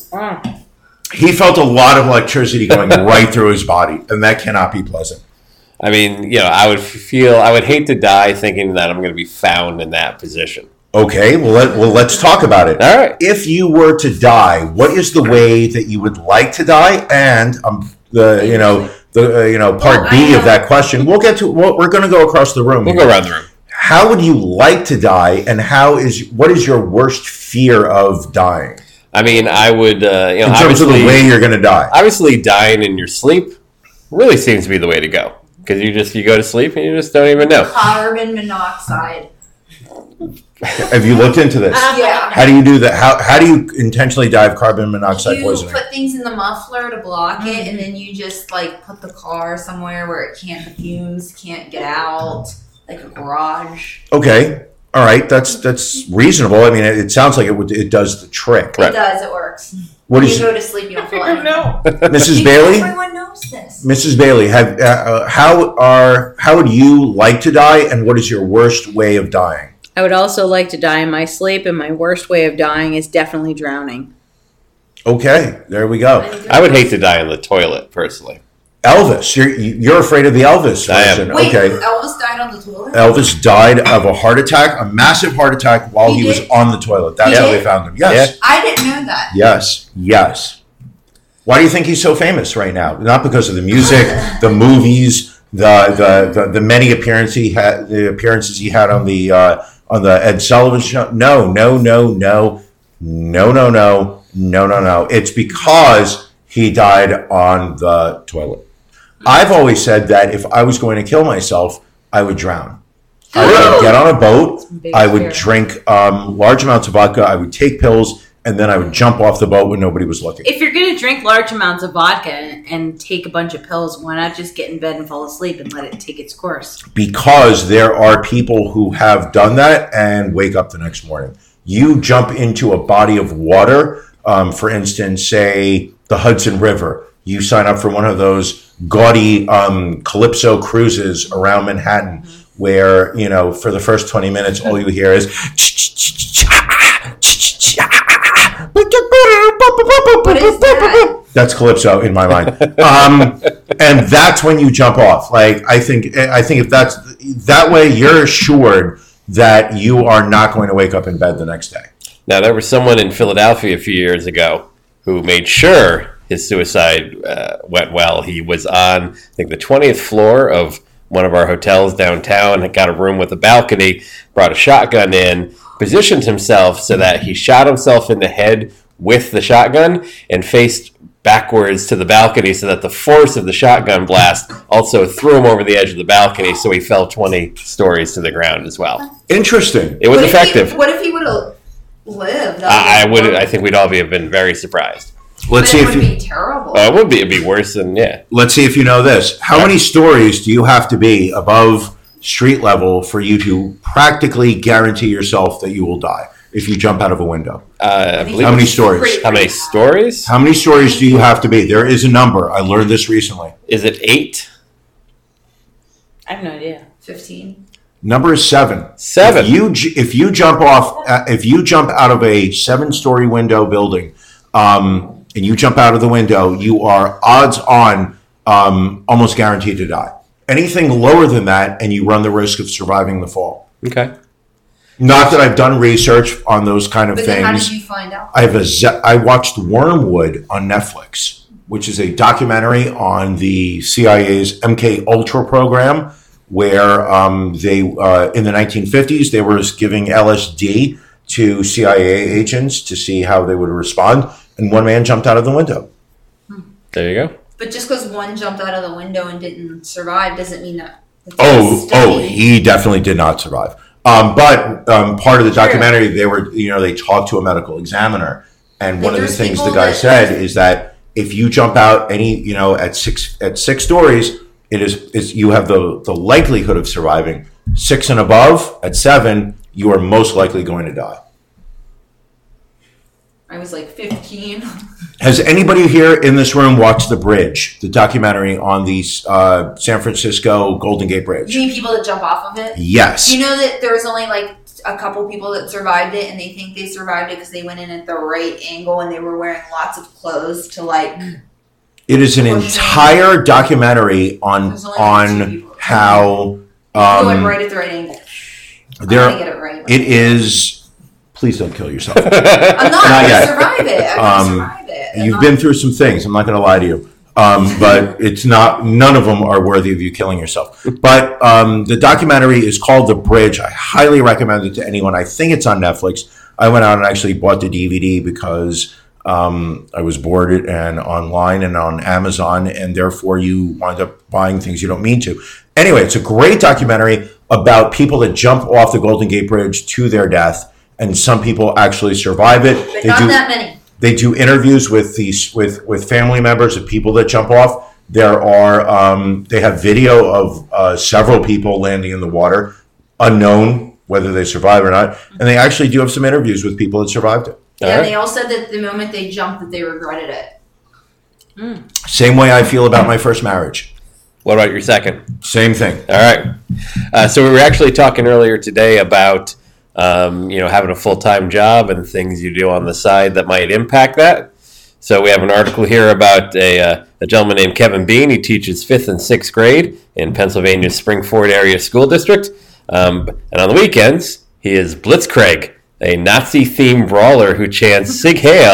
[SPEAKER 3] He felt a lot of electricity going right through his body, and that cannot be pleasant.
[SPEAKER 2] I mean, you know, I would feel, I would hate to die thinking that I'm going to be found in that position.
[SPEAKER 3] Okay, well, let, well, let's talk about it.
[SPEAKER 2] All right.
[SPEAKER 3] If you were to die, what is the way that you would like to die? And um, the you know the uh, you know part
[SPEAKER 5] Well, I
[SPEAKER 3] B
[SPEAKER 5] know-
[SPEAKER 3] of that question. We'll get to. Well, we're going to go across the room.
[SPEAKER 2] We'll
[SPEAKER 3] here.
[SPEAKER 2] go around the room.
[SPEAKER 3] How would you like to die, and how is what is your worst fear of dying
[SPEAKER 2] I mean, I would, uh, you know,
[SPEAKER 3] in terms of
[SPEAKER 2] obviously,
[SPEAKER 3] the way you're going to die?
[SPEAKER 2] obviously dying in your sleep really seems to be the way to go because you just, you go to sleep and you just don't even know.
[SPEAKER 5] Carbon monoxide.
[SPEAKER 3] Have you looked into this?
[SPEAKER 5] Yeah.
[SPEAKER 3] How do you do that? How how do you intentionally die of carbon monoxide
[SPEAKER 5] You
[SPEAKER 3] poisoning?
[SPEAKER 5] put things in the muffler to block it, and then you just like put the car somewhere where it can't, the fumes can't get out, like a garage.
[SPEAKER 3] Okay, all right, that's that's reasonable. I mean, it, it sounds like it would it does the trick.
[SPEAKER 2] Right.
[SPEAKER 5] It does. It works.
[SPEAKER 3] What
[SPEAKER 5] When
[SPEAKER 3] is
[SPEAKER 5] you go to sleep, you don't feel anything.
[SPEAKER 3] Missus
[SPEAKER 5] Because
[SPEAKER 3] Bailey?
[SPEAKER 5] Everyone knows this.
[SPEAKER 3] Missus Bailey, have uh, uh, how are how would you like to die, and what is your worst way of dying?
[SPEAKER 6] I would also like to die in my sleep, and my worst way of dying is definitely drowning.
[SPEAKER 3] Okay, there we go.
[SPEAKER 2] I would hate to die in the toilet, personally.
[SPEAKER 3] Elvis, you're you're afraid of the Elvis
[SPEAKER 2] I am.
[SPEAKER 3] version.
[SPEAKER 5] Wait,
[SPEAKER 3] Okay,
[SPEAKER 5] Elvis died on the toilet?
[SPEAKER 3] Elvis died of a heart attack, a massive heart attack, while he,
[SPEAKER 5] He
[SPEAKER 3] was
[SPEAKER 5] did?
[SPEAKER 3] on the toilet. That's
[SPEAKER 5] He
[SPEAKER 3] how
[SPEAKER 5] did?
[SPEAKER 3] they found him. Yes,
[SPEAKER 5] I didn't know that.
[SPEAKER 3] yes, yes. Why do you think he's so famous right now? Not because of the music, the movies, the the the, the many appearances he had, the appearances he had on the uh, on the Ed Sullivan Show. No, no, no, no, no, no, no, no, no, no. It's because he died on the toilet. I've always said that if I was going to kill myself, I would drown. I would get on a boat. I would drink um, large amounts of vodka. I would take pills. And then I would jump off the boat when nobody was looking.
[SPEAKER 6] If you're going to drink large amounts of vodka and take a bunch of pills, why not just get in bed and fall asleep and let it take its course?
[SPEAKER 3] Because there are people who have done that and wake up the next morning. You jump into a body of water, um, for instance, say the Hudson River. You sign up for one of those gaudy um, Calypso cruises around Manhattan mm-hmm. where, you know, for the first twenty minutes, all you hear is...
[SPEAKER 5] What is that?
[SPEAKER 3] That's Calypso in my mind, um, and that's when you jump off. Like I think, I think if that's that way, you're assured that you are not going to wake up in bed the next day.
[SPEAKER 2] Now, there was someone in Philadelphia a few years ago who made sure his suicide uh, went well. He was on, I think, the twentieth floor of one of our hotels downtown, and got a room with a balcony, brought a shotgun in, positioned himself so that he shot himself in the head with the shotgun and faced backwards to the balcony so that the force of the shotgun blast also threw him over the edge of the balcony, so he fell twenty stories to the ground as well.
[SPEAKER 3] Interesting.
[SPEAKER 2] It was
[SPEAKER 5] What if
[SPEAKER 2] effective.
[SPEAKER 5] He, what if he would have lived?
[SPEAKER 2] I, I would. I think we'd all be have been very surprised.
[SPEAKER 3] Let's
[SPEAKER 5] But
[SPEAKER 3] see
[SPEAKER 5] it
[SPEAKER 3] if
[SPEAKER 5] would
[SPEAKER 3] you.
[SPEAKER 5] be terrible.
[SPEAKER 2] Uh, it would be. It'd be worse than yeah.
[SPEAKER 3] Let's see if you know this. How many stories do you have to be above street level for you to practically guarantee yourself that you will die if you jump out of a window?
[SPEAKER 2] Uh, I believe
[SPEAKER 3] How many
[SPEAKER 2] it's-
[SPEAKER 3] stories?
[SPEAKER 5] Pretty-
[SPEAKER 2] How many stories?
[SPEAKER 3] How many stories do you have to be? There is a number. I learned this recently.
[SPEAKER 2] Is it eight?
[SPEAKER 6] I have no idea.
[SPEAKER 5] Fifteen.
[SPEAKER 3] Number is seven.
[SPEAKER 2] Seven.
[SPEAKER 3] If you j- if you jump off, uh, if you jump out of a seven-story window building, um, and you jump out of the window, you are odds on um, almost guaranteed to die. Anything lower than that, and you run the risk of surviving the fall.
[SPEAKER 2] Okay.
[SPEAKER 3] Not that I've done research on those kind of
[SPEAKER 5] But then how
[SPEAKER 3] things.
[SPEAKER 5] did you find out?
[SPEAKER 3] I have a ze- I watched Wormwood on Netflix, which is a documentary on the C I A's M K Ultra program, where um, they uh, in the nineteen fifties they were giving L S D to C I A agents to see how they would respond, and one man jumped out of the window.
[SPEAKER 2] There you go.
[SPEAKER 5] But just because one jumped out of the window and didn't survive doesn't mean that. that
[SPEAKER 3] Oh,
[SPEAKER 5] they
[SPEAKER 3] oh,
[SPEAKER 5] studied.
[SPEAKER 3] he definitely did not survive. Um, but um, part of the documentary, they were, you know, they talked to a medical examiner, and
[SPEAKER 5] Like,
[SPEAKER 3] one of the
[SPEAKER 5] there's
[SPEAKER 3] things the
[SPEAKER 5] people
[SPEAKER 3] guy
[SPEAKER 5] that-
[SPEAKER 3] said is that if you jump out any, you know, at six at six stories, it is is you have the the likelihood of surviving. Six and above, at seven, you are most likely going to die.
[SPEAKER 5] I was like fifteen.
[SPEAKER 3] Has anybody here in this room watched The Bridge, the documentary on the uh, San Francisco Golden Gate Bridge?
[SPEAKER 5] You mean people that jump off of it?
[SPEAKER 3] Yes.
[SPEAKER 5] You know that there was only like a couple people that survived it, and they think they survived it because they went in at the right angle and they were wearing lots of clothes to like.
[SPEAKER 3] It is an entire documentary on
[SPEAKER 5] There's only like two
[SPEAKER 3] on
[SPEAKER 5] people.
[SPEAKER 3] how
[SPEAKER 5] going
[SPEAKER 3] um,
[SPEAKER 5] right at the right angle. I'm
[SPEAKER 3] there.
[SPEAKER 5] gonna get it right.
[SPEAKER 3] It is. Please don't kill yourself.
[SPEAKER 5] I'm not. I'm
[SPEAKER 3] Not
[SPEAKER 5] gonna
[SPEAKER 3] yet.
[SPEAKER 5] survive it. I'm
[SPEAKER 3] Um,
[SPEAKER 5] gonna survive it. I'm
[SPEAKER 3] You've
[SPEAKER 5] not-
[SPEAKER 3] been through some things. I'm not going to lie to you, um, but it's not. None of them are worthy of you killing yourself. But um, the documentary is called The Bridge. I highly recommend it to anyone. I think it's on Netflix. I went out and actually bought the D V D because um, I was bored and online and on Amazon, and therefore you wind up buying things you don't mean to. Anyway, it's a great documentary about people that jump off the Golden Gate Bridge to their death, and some people actually survive it.
[SPEAKER 5] But
[SPEAKER 3] They
[SPEAKER 5] not
[SPEAKER 3] do-
[SPEAKER 5] that many.
[SPEAKER 3] They do interviews with these with with family members of people that jump off. There are um, they have video of uh, several people landing in the water, unknown whether they survive or not, and they actually do have some interviews with people that survived it.
[SPEAKER 5] Yeah,
[SPEAKER 2] All right.
[SPEAKER 5] they all said that the moment they jumped, that they regretted it.
[SPEAKER 3] Same way I feel about my first marriage.
[SPEAKER 2] What about your second?
[SPEAKER 3] Same thing.
[SPEAKER 2] All right. Uh, so we were actually talking earlier today about um, you know having a full time job and things you do on the side that might impact that. So we have an article here about a, uh, a gentleman named Kevin Bean. He teaches fifth and sixth grade in Pennsylvania's Springford area school district. Um, and on the weekends, he is Blitzkrieg, a Nazi-themed brawler who chants "Sig Heil"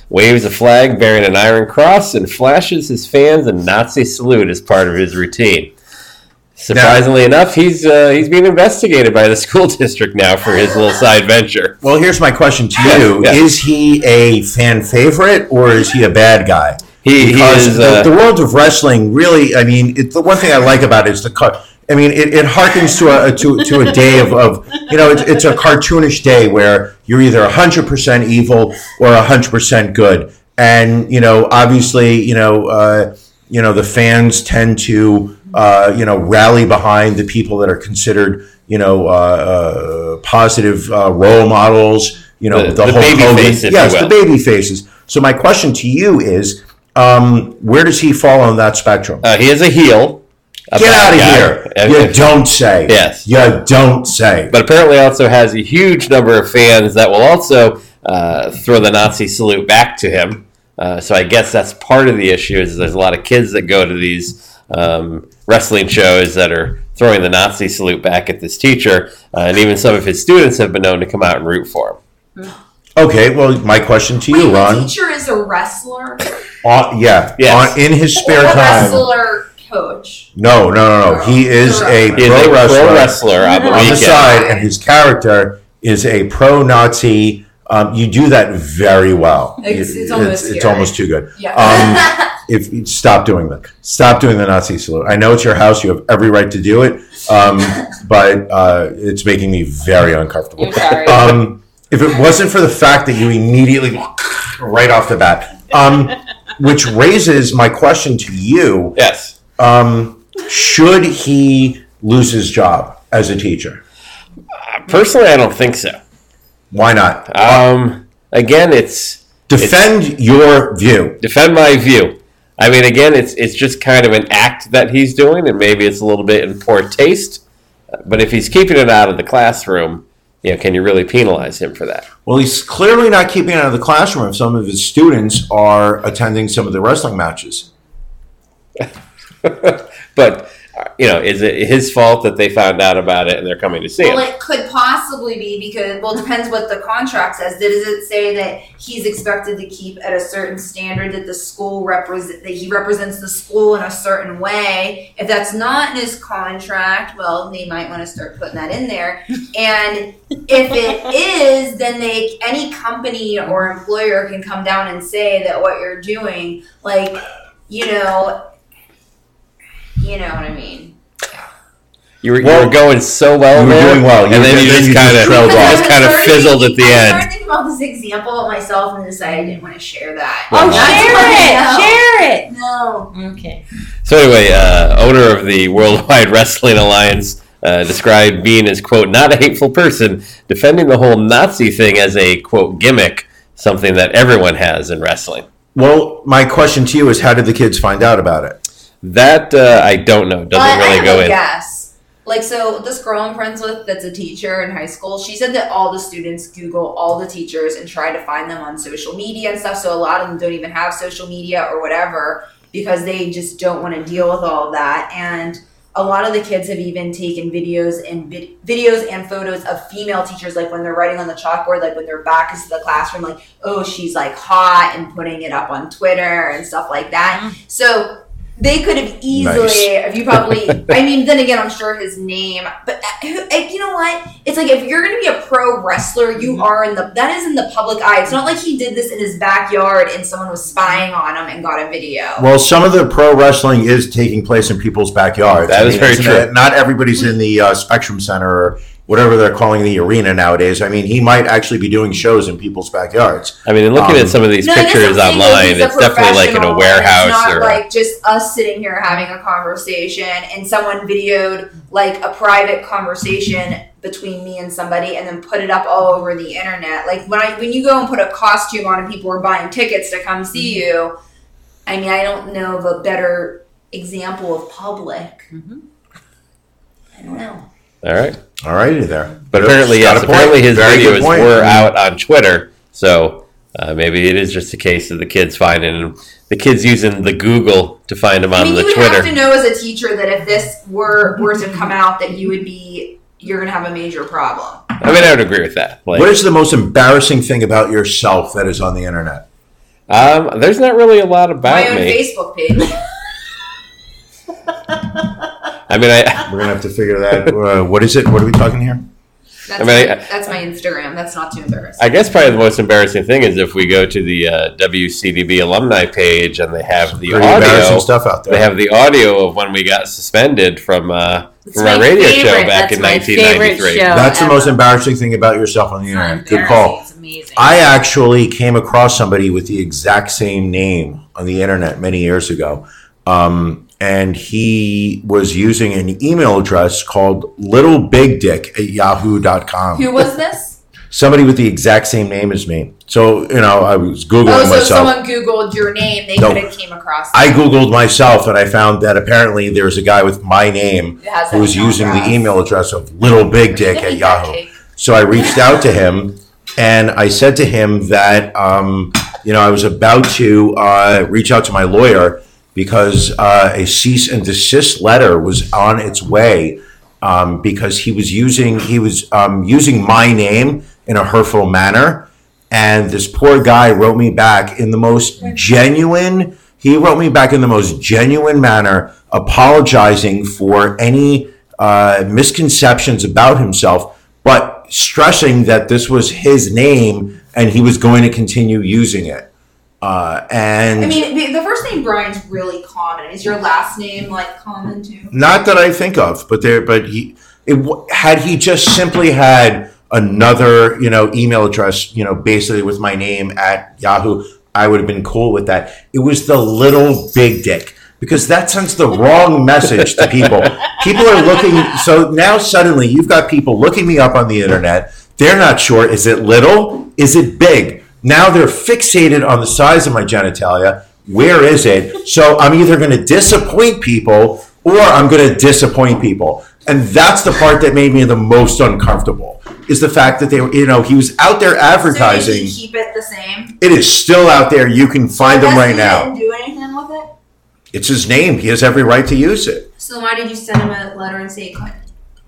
[SPEAKER 2] waves a flag bearing an iron cross, and flashes his fans a Nazi salute as part of his routine. Surprisingly now, enough, he's uh, he's being investigated by the school district now for his little side venture.
[SPEAKER 3] Well, here's my question to you.
[SPEAKER 2] Yes, yes.
[SPEAKER 3] Is he a fan favorite or is he a bad guy?
[SPEAKER 2] He,
[SPEAKER 3] because
[SPEAKER 2] he is,
[SPEAKER 3] the,
[SPEAKER 2] uh,
[SPEAKER 3] the world of wrestling really, I mean, it, the one thing I like about it is the cut. I mean, it, it harkens to a to, to a day of, of you know, it's, it's a cartoonish day where you're either one hundred percent evil or one hundred percent good. And, you know, obviously, you know, uh, you know, the fans tend to, uh, you know, rally behind the people that are considered, you know, uh, uh, positive uh, role models, you know,
[SPEAKER 2] The-
[SPEAKER 3] the,
[SPEAKER 2] the
[SPEAKER 3] Hulk
[SPEAKER 2] baby
[SPEAKER 3] Hogan.
[SPEAKER 2] face, if
[SPEAKER 3] yes,
[SPEAKER 2] you
[SPEAKER 3] the
[SPEAKER 2] will.
[SPEAKER 3] baby faces. So my question to you is, um, where does he fall on that spectrum?
[SPEAKER 2] Uh, he is a heel. a
[SPEAKER 3] Get
[SPEAKER 2] bad
[SPEAKER 3] out of
[SPEAKER 2] guy.
[SPEAKER 3] here.
[SPEAKER 2] And-
[SPEAKER 3] You don't say.
[SPEAKER 2] Yes.
[SPEAKER 3] You don't say.
[SPEAKER 2] But apparently also has a huge number of fans that will also uh, throw the Nazi salute back to him. Uh, so I guess that's part of the issue is there's a lot of kids that go to these um, wrestling shows that are throwing the Nazi salute back at this teacher. Uh, and even some of his students have been known to come out and root for him.
[SPEAKER 3] Okay, well, my question to
[SPEAKER 5] Wait,
[SPEAKER 3] you,
[SPEAKER 5] the
[SPEAKER 3] Ron.
[SPEAKER 5] teacher is a wrestler?
[SPEAKER 3] Uh, yeah,
[SPEAKER 2] Yes.
[SPEAKER 3] on, in his spare
[SPEAKER 5] Or a
[SPEAKER 3] time.
[SPEAKER 5] wrestler coach?
[SPEAKER 3] No, no, no, no. He is a
[SPEAKER 2] He is
[SPEAKER 3] pro
[SPEAKER 2] a
[SPEAKER 3] wrestler,
[SPEAKER 2] pro wrestler on the
[SPEAKER 3] on the
[SPEAKER 2] weekend.
[SPEAKER 3] side, and his character is a pro-Nazi. Um, you do that very well.
[SPEAKER 5] It's-
[SPEAKER 3] You-
[SPEAKER 5] it's almost
[SPEAKER 3] it's,
[SPEAKER 5] scary.
[SPEAKER 3] almost too good.
[SPEAKER 5] Yeah.
[SPEAKER 3] Um, if you stop doing that, stop doing the Nazi salute. I know it's your house; you have every right to do it, um, but uh, it's making me very uncomfortable.
[SPEAKER 6] I'm sorry.
[SPEAKER 3] Um, if it wasn't for the fact that you immediately, right off the bat, um, which raises my question to you:
[SPEAKER 2] Yes.
[SPEAKER 3] um, should he lose his job as a teacher?
[SPEAKER 2] Personally, I don't think so.
[SPEAKER 3] Why not?
[SPEAKER 2] Um, again, it's
[SPEAKER 3] Defend your view.
[SPEAKER 2] defend my view. I mean, again, it's it's just kind of an act that he's doing, and maybe it's a little bit in poor taste. But if he's keeping it out of the classroom, you know, can you really penalize him for that?
[SPEAKER 3] Well, he's clearly not keeping it out of the classroom if some of his students are attending some of the wrestling matches.
[SPEAKER 2] But uh, you know, is it his fault that they found out about it and they're coming to see
[SPEAKER 5] Well,
[SPEAKER 2] him?
[SPEAKER 5] it could possibly be because, well, it depends what the contract says. Does it say that he's expected to keep at a certain standard that the school represent, that he represents the school in a certain way? If that's not in his contract, well, they might want to start putting that in there. And if it is, then they, any company or employer can come down and say that what you're doing, like, you know, you know what I mean.
[SPEAKER 2] You were,
[SPEAKER 3] Well,
[SPEAKER 2] you were going so well
[SPEAKER 3] you were
[SPEAKER 2] there,
[SPEAKER 3] doing well. You
[SPEAKER 2] and
[SPEAKER 3] were-
[SPEAKER 2] then you
[SPEAKER 3] then
[SPEAKER 2] just
[SPEAKER 3] you just
[SPEAKER 2] kind of
[SPEAKER 3] trailed off.
[SPEAKER 2] just kind of
[SPEAKER 5] I started
[SPEAKER 2] fizzled at the
[SPEAKER 5] thinking- I
[SPEAKER 2] end.
[SPEAKER 5] started thinking about this example myself and decided I didn't want to share that.
[SPEAKER 6] Oh,
[SPEAKER 2] Well,
[SPEAKER 6] share it! Share it!
[SPEAKER 5] No.
[SPEAKER 6] Okay.
[SPEAKER 2] So anyway, uh, owner of the Worldwide Wrestling Alliance uh, described Bean as, quote, not a hateful person, defending the whole Nazi thing as a, quote, gimmick, something that everyone has in wrestling.
[SPEAKER 3] Well, my question to you is, how did the kids find out about it?
[SPEAKER 2] That, uh, I don't know. Doesn't
[SPEAKER 5] I, I
[SPEAKER 2] really
[SPEAKER 5] have
[SPEAKER 2] go
[SPEAKER 5] a
[SPEAKER 2] in.
[SPEAKER 5] guess. Like, so this girl I'm friends with that's a teacher in high school, she said that all the students Google all the teachers and try to find them on social media and stuff. So a lot of them don't even have social media or whatever because they just don't want to deal with all of that. And a lot of the kids have even taken videos and vid- videos and photos of female teachers, like when they're writing on the chalkboard, like when their back is to the classroom, like, oh, she's like hot, and putting it up on Twitter and stuff like that. So they could have easily,
[SPEAKER 3] Nice.
[SPEAKER 5] if you probably, I mean, then again, I'm sure his name, but uh, who- uh, you know what? It's like if you're going to be a pro wrestler, you are in the, that is in the public eye. It's not like he did this in his backyard and someone was spying on him and got a video.
[SPEAKER 3] Well, some of the pro wrestling is taking place in people's backyards.
[SPEAKER 2] That is very
[SPEAKER 3] it's
[SPEAKER 2] true.
[SPEAKER 3] Not, not everybody's in the uh, Spectrum Center or whatever they're calling the arena nowadays. I mean, he might actually be doing shows in people's backyards.
[SPEAKER 2] I mean, and looking
[SPEAKER 3] Um,
[SPEAKER 2] at some of these
[SPEAKER 5] No, that's
[SPEAKER 2] pictures
[SPEAKER 5] what I'm saying,
[SPEAKER 2] online,
[SPEAKER 5] he's a
[SPEAKER 2] it's definitely like in a
[SPEAKER 5] professional,
[SPEAKER 2] warehouse
[SPEAKER 5] It's not
[SPEAKER 2] or
[SPEAKER 5] like just us sitting here having a conversation and someone videoed like a private conversation between me and somebody and then put it up all over the internet. Like when I when you go and put a costume on and people are buying tickets to come see you, I mean, I don't know of a better example of public.
[SPEAKER 6] Mhm.
[SPEAKER 5] I don't know.
[SPEAKER 2] all right.
[SPEAKER 3] All righty there.
[SPEAKER 2] But apparently, yes,
[SPEAKER 3] Got a point.
[SPEAKER 2] apparently his
[SPEAKER 3] Very good
[SPEAKER 2] videos
[SPEAKER 3] point.
[SPEAKER 2] were out on Twitter. So uh, maybe it is just a case of the kids finding the kids using the Google to find him
[SPEAKER 5] I
[SPEAKER 2] on
[SPEAKER 5] mean,
[SPEAKER 2] the
[SPEAKER 5] you would
[SPEAKER 2] Twitter.
[SPEAKER 5] have to know as a teacher that if this were were to come out, that you would be you're gonna have a major problem.
[SPEAKER 2] I mean, I would agree with that. Like,
[SPEAKER 3] What is the most embarrassing thing about yourself that is on the internet?
[SPEAKER 2] Um, there's not really a lot about
[SPEAKER 5] My own
[SPEAKER 2] me.
[SPEAKER 5] Facebook page.
[SPEAKER 2] I mean, I.
[SPEAKER 3] We're gonna have to figure that. Uh, what is it? What are we talking here?
[SPEAKER 5] That's,
[SPEAKER 2] I mean,
[SPEAKER 5] my,
[SPEAKER 2] I-
[SPEAKER 5] that's my Instagram. That's not too embarrassing.
[SPEAKER 2] I guess probably the most embarrassing thing is if we go to the uh, W C D B alumni page and they have the
[SPEAKER 3] Pretty embarrassing
[SPEAKER 2] audio.
[SPEAKER 3] stuff out there.
[SPEAKER 2] They have the audio of when we got suspended from uh,
[SPEAKER 6] It's
[SPEAKER 2] from our
[SPEAKER 6] my
[SPEAKER 2] radio show
[SPEAKER 6] favorite.
[SPEAKER 2] back
[SPEAKER 6] That's
[SPEAKER 2] in
[SPEAKER 6] my
[SPEAKER 2] nineteen
[SPEAKER 6] favorite
[SPEAKER 2] ninety-three.
[SPEAKER 6] show.
[SPEAKER 3] That's the
[SPEAKER 6] ever.
[SPEAKER 3] most embarrassing thing about yourself on the
[SPEAKER 6] It's not
[SPEAKER 3] internet. Good
[SPEAKER 6] embarrassing,
[SPEAKER 3] call.
[SPEAKER 6] It's amazing.
[SPEAKER 3] I actually came across somebody with the exact same name on the internet many years ago. Um, and he was using an email address called little big dick at yahoo dot com.
[SPEAKER 5] Who was this?
[SPEAKER 3] Somebody with the exact same name as me. So, you know, I was Googling
[SPEAKER 5] Oh, so
[SPEAKER 3] myself.
[SPEAKER 5] someone Googled your name. They
[SPEAKER 3] No.
[SPEAKER 5] could have came across.
[SPEAKER 3] I Googled myself and I found that apparently there's a guy with my name
[SPEAKER 5] It has that
[SPEAKER 3] who was
[SPEAKER 5] email
[SPEAKER 3] using the
[SPEAKER 5] address.
[SPEAKER 3] email address of little big dick at
[SPEAKER 5] Eat that
[SPEAKER 3] Yahoo.
[SPEAKER 5] cake.
[SPEAKER 3] So I reached out to him and I said to him that, um, you know, I was about to uh, reach out to my lawyer because uh, a cease and desist letter was on its way um, because he was using he was um, using my name in a hurtful manner. And this poor guy wrote me back in the most genuine, he wrote me back in the most genuine manner, apologizing for any uh, misconceptions about himself, but stressing that this was his name and he was going to continue using it. Uh, and
[SPEAKER 5] I mean, the, the first name Brian's really common. Is your last name like common too?
[SPEAKER 3] not that I think of, but there, but he, it, w- had he just simply had another, you know, email address, you know, basically with my name at Yahoo, I would have been cool with that. It was the little big dick because that sends the wrong message to people. People are looking. So now suddenly you've got people looking me up on the internet. They're not sure. Is it little? Is it big? Now they're fixated on the size of my genitalia. Where is it? So I'm either going to disappoint people or I'm going to disappoint people. And that's the part that made me the most uncomfortable is the fact that they were, you know, he was out there
[SPEAKER 5] So
[SPEAKER 3] advertising.
[SPEAKER 5] did he keep it the same?
[SPEAKER 3] It is still out there. You can find them
[SPEAKER 5] I guess
[SPEAKER 3] right
[SPEAKER 5] he
[SPEAKER 3] now.
[SPEAKER 5] Didn't do anything with it.
[SPEAKER 3] It's his name. He has every right to use it.
[SPEAKER 5] So why did you send him a letter and say cut?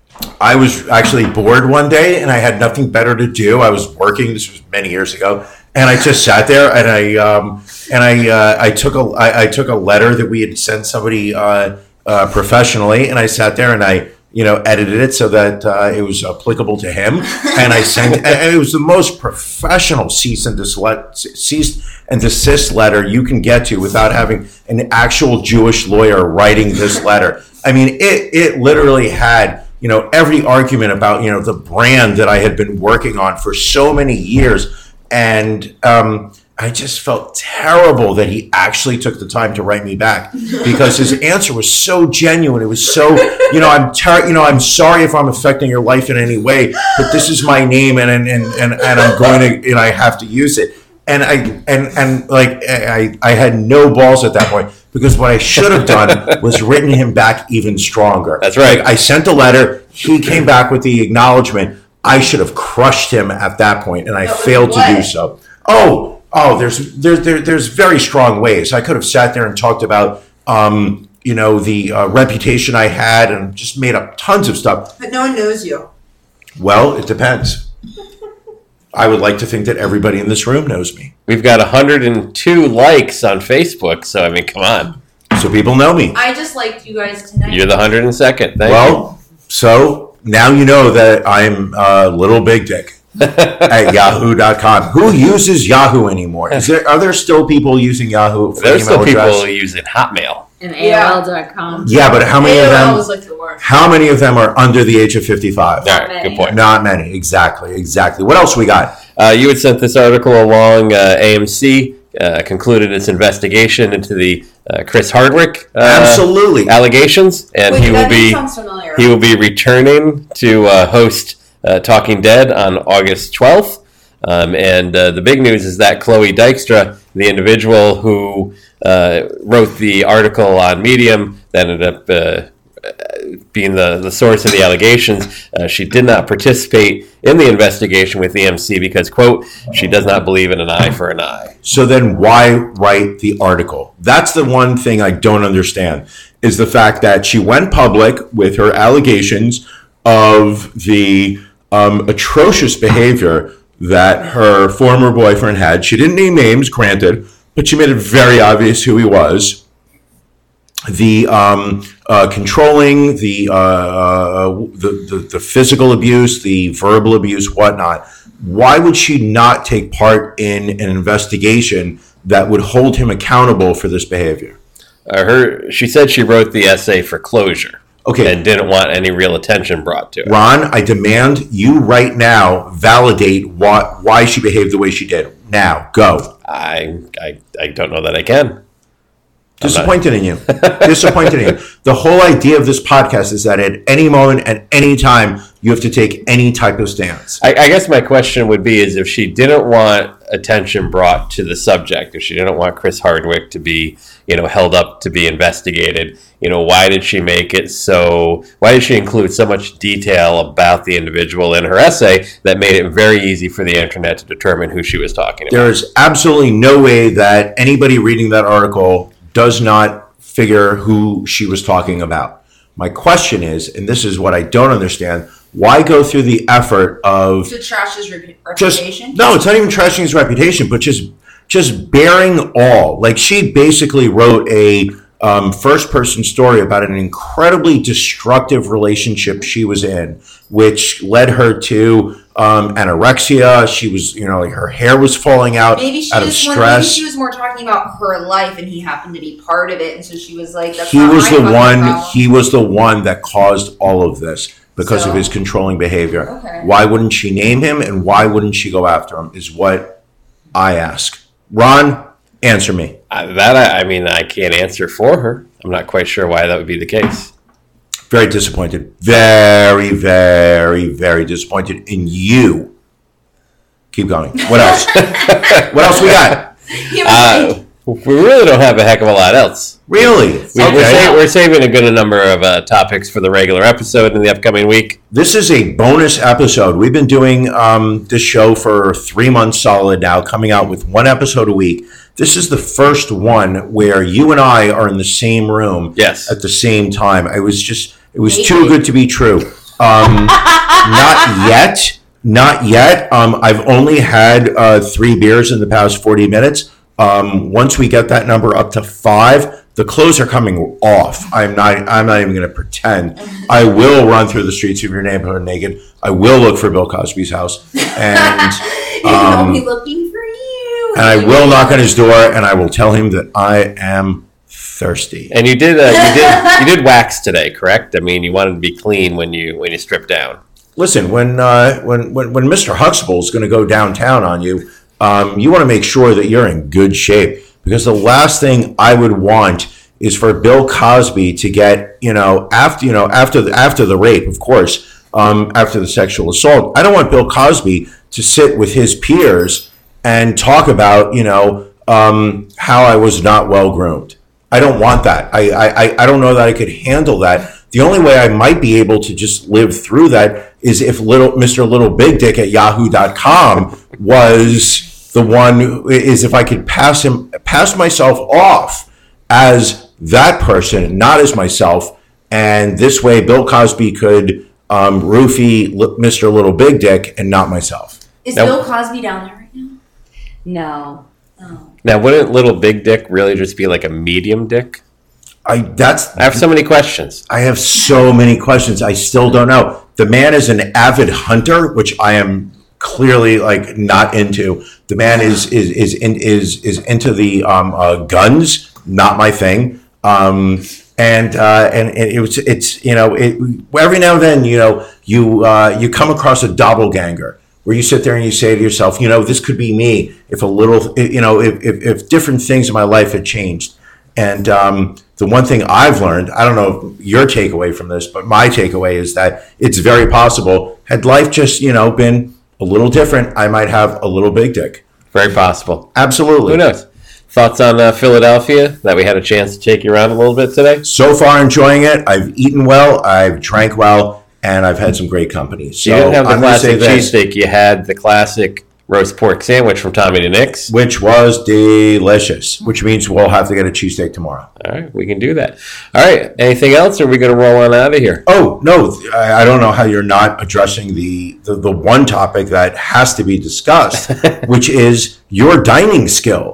[SPEAKER 3] I was actually bored one day and I had nothing better to do. I was working. This was many years ago. And I just sat there and I um, and I uh, I took a I, I took a letter that we had sent somebody uh, uh, professionally, and I sat there and I you know edited it so that uh, it was applicable to him, and I sent and it was the most professional cease and desist cease and desist letter you can get to without having an actual Jewish lawyer writing this letter. I mean, it it literally had you know every argument about you know the brand that I had been working on for so many years. And um, I just felt terrible that he actually took the time to write me back because his answer was so genuine. It was so, you know, I'm ter- you know, I'm sorry if I'm affecting your life in any way, but this is my name, and and and and, and I'm going to, and I have to use it. And I and and like I I had no balls at that point because what I should have done was written him back even stronger.
[SPEAKER 2] That's right.
[SPEAKER 3] Like, I sent a letter. He came back with the acknowledgement. I should have crushed him at that point, and I
[SPEAKER 5] But with
[SPEAKER 3] failed to
[SPEAKER 5] what?
[SPEAKER 3] do so. Oh, oh, there's there's there, there's very strong ways. I could have sat there and talked about, um, you know, the uh, reputation I had, and just made up tons of stuff.
[SPEAKER 5] But no one knows you.
[SPEAKER 3] Well, it depends. I would like to think that everybody in this room knows me,
[SPEAKER 2] We've got one hundred two likes on Facebook, so I mean, come on.
[SPEAKER 3] so people know me.
[SPEAKER 5] I just liked you guys tonight.
[SPEAKER 2] You're the one hundred second. Thank
[SPEAKER 3] Well, so now you know that I'm uh, Little Big Dick at yahoo dot com. Who uses Yahoo anymore? Is there are there still people using Yahoo for
[SPEAKER 2] you. There's
[SPEAKER 3] email
[SPEAKER 2] still people
[SPEAKER 3] address?
[SPEAKER 2] using Hotmail.
[SPEAKER 6] And
[SPEAKER 5] Yeah.
[SPEAKER 6] A O L dot com.
[SPEAKER 3] Yeah, but how many of
[SPEAKER 5] A O L
[SPEAKER 3] them?
[SPEAKER 5] was like the worst.
[SPEAKER 3] How many of them are under the age of fifty-five?
[SPEAKER 2] All right,
[SPEAKER 6] many.
[SPEAKER 2] good point.
[SPEAKER 3] Not many. Exactly. Exactly. What else we got?
[SPEAKER 2] Uh, you had sent this article along. Uh, A M C uh, concluded its investigation into the uh, Chris Hardwick uh,
[SPEAKER 3] Absolutely.
[SPEAKER 2] allegations, and
[SPEAKER 5] Wait,
[SPEAKER 2] he will
[SPEAKER 5] that name
[SPEAKER 2] be
[SPEAKER 5] sounds familiar.
[SPEAKER 2] he will be returning to uh, host uh, Talking Dead on August twelfth. Um, and uh, the big news is that Chloe Dykstra, the individual who uh, wrote the article on Medium that ended up uh, being the, the source of the allegations, uh, she did not participate in the investigation with the E M C because, quote, she does not believe in an eye for an eye.
[SPEAKER 3] So then why write the article? That's the one thing I don't understand is the fact that she went public with her allegations of the um, atrocious behavior that her former boyfriend had. She didn't name names, granted, but she made it very obvious who he was. The um, uh, controlling, the, uh, uh, the the the physical abuse, the verbal abuse, whatnot. Why would she not take part in an investigation that would hold him accountable for this behavior?
[SPEAKER 2] Uh, her, she said she wrote the essay for closure.
[SPEAKER 3] Okay.
[SPEAKER 2] And didn't want any real attention brought to it.
[SPEAKER 3] Ron, I demand you right now validate what, why she behaved the way she did. Now, go.
[SPEAKER 2] I I, I don't know that I can.
[SPEAKER 3] Disappointed in you. Disappointed in you. The whole idea of this podcast is that at any moment, at any time, you have to take any type of stance.
[SPEAKER 2] I, I guess my question would be is if she didn't want attention brought to the subject, if she didn't want Chris Hardwick to be, you know, held up to be investigated, you know, why did she make it so, why did she include so much detail about the individual in her essay that made it very easy for the internet to determine who she was talking about?
[SPEAKER 3] There is absolutely no way that anybody reading that article does not figure who she was talking about. My question is, and this is what I don't understand, why go through the effort of
[SPEAKER 5] To trash his rep-
[SPEAKER 3] just
[SPEAKER 5] reputation?
[SPEAKER 3] no, it's not even trashing his reputation, but just just bearing all. Like she basically wrote a um, first person story about an incredibly destructive relationship she was in, which led her to um, anorexia. She was, you know, like her hair was falling out
[SPEAKER 5] Maybe she
[SPEAKER 3] out of
[SPEAKER 5] was more,
[SPEAKER 3] stress.
[SPEAKER 5] maybe she was more talking about her life, and he happened to be part of it, and so she was like, "That's
[SPEAKER 3] he
[SPEAKER 5] not
[SPEAKER 3] was
[SPEAKER 5] my
[SPEAKER 3] the
[SPEAKER 5] fucking
[SPEAKER 3] one.
[SPEAKER 5] problem."
[SPEAKER 3] He was the one that caused all of this because
[SPEAKER 5] So-
[SPEAKER 3] of his controlling behavior.
[SPEAKER 5] Okay.
[SPEAKER 3] Why wouldn't she name him, and why wouldn't she go after him? Is what I ask. Ron, answer me.
[SPEAKER 2] Uh, that, I, I mean, I can't answer for her. I'm not quite sure why that would be the case.
[SPEAKER 3] Very disappointed. Very, very, very disappointed in you. Keep going. What else? What else we got?
[SPEAKER 2] Uh, we really don't have a heck of a lot else.
[SPEAKER 3] Really?
[SPEAKER 2] We, we're,
[SPEAKER 3] Okay.
[SPEAKER 2] sa- we're saving a good number of uh, topics for the regular episode in the upcoming week.
[SPEAKER 3] This is a bonus episode. We've been doing um, this show for three months solid now, coming out with one episode a week. This is the first one where you and I are in the same room
[SPEAKER 2] Yes.
[SPEAKER 3] at the same time. I was just, it was
[SPEAKER 5] Maybe.
[SPEAKER 3] too good to be true. Um, not yet. Not yet. Um, I've only had uh, three beers in the past forty minutes. Um, once we get that number up to five, the clothes are coming off. I'm not. I'm not even going to pretend. I will run through the streets of your neighborhood naked. I will look for Bill Cosby's house, and
[SPEAKER 5] I'll be looking for you.
[SPEAKER 3] and I will knock on his door, and I will tell him that I am thirsty.
[SPEAKER 2] And you did, uh, you did, you did wax today, correct? I mean, you wanted to be clean when you when you stripped down.
[SPEAKER 3] Listen, when uh, when when when Mister Huxtable is going to go downtown on you, um, you want to make sure that you're in good shape, because the last thing I would want is for Bill Cosby to get, you know, after you know after the, after the rape, of course, um, after the sexual assault. I don't want Bill Cosby to sit with his peers and talk about, you know, um, how I was not well groomed. I don't want that. I, I I don't know that I could handle that. The only way I might be able to just live through that is if little Mister Little Big Dick at yahoo dot com was the one, is if I could pass him, pass myself off as that person, not as myself. And this way Bill Cosby could um, roofie Mister Little Big Dick and not myself.
[SPEAKER 5] Is
[SPEAKER 2] Nope.
[SPEAKER 5] Bill Cosby down there right now?
[SPEAKER 6] No.
[SPEAKER 5] Oh.
[SPEAKER 2] Now, wouldn't Little Big Dick really just be like a medium dick?
[SPEAKER 3] I that's
[SPEAKER 2] I have so many questions.
[SPEAKER 3] I have so many questions. I still don't know. The man is an avid hunter, which I am clearly like not into. The man is is is in, is is into the um, uh, guns, not my thing. Um, and uh, and and it was it's you know it, every now and then you know you uh, you come across a doppelganger where you sit there and you say to yourself, you know, this could be me if a little you know if if, if different things in my life had changed. And um, the one thing I've learned, I don't know your takeaway from this, but my takeaway is that it's very possible, had life just, you know, been a little different, I might have a little big dick.
[SPEAKER 2] Very possible.
[SPEAKER 3] Absolutely.
[SPEAKER 2] Who knows? Thoughts on uh, Philadelphia, that we had a chance to take you around a little bit today?
[SPEAKER 3] So far enjoying it. I've eaten well, I've drank well, and I've had some great company. So
[SPEAKER 2] You didn't have the
[SPEAKER 3] I'm gonna say
[SPEAKER 2] classic
[SPEAKER 3] this,
[SPEAKER 2] cheesesteak. You had the classic roast pork sandwich from Tommy to Nick's.
[SPEAKER 3] which was delicious, which means we'll have to get a cheesesteak tomorrow.
[SPEAKER 2] All right, we can do that. All right, anything else, or are we going to roll on out of here?
[SPEAKER 3] Oh, no, I I don't know how you're not addressing the, the, the one topic that has to be discussed, which is your dining skills.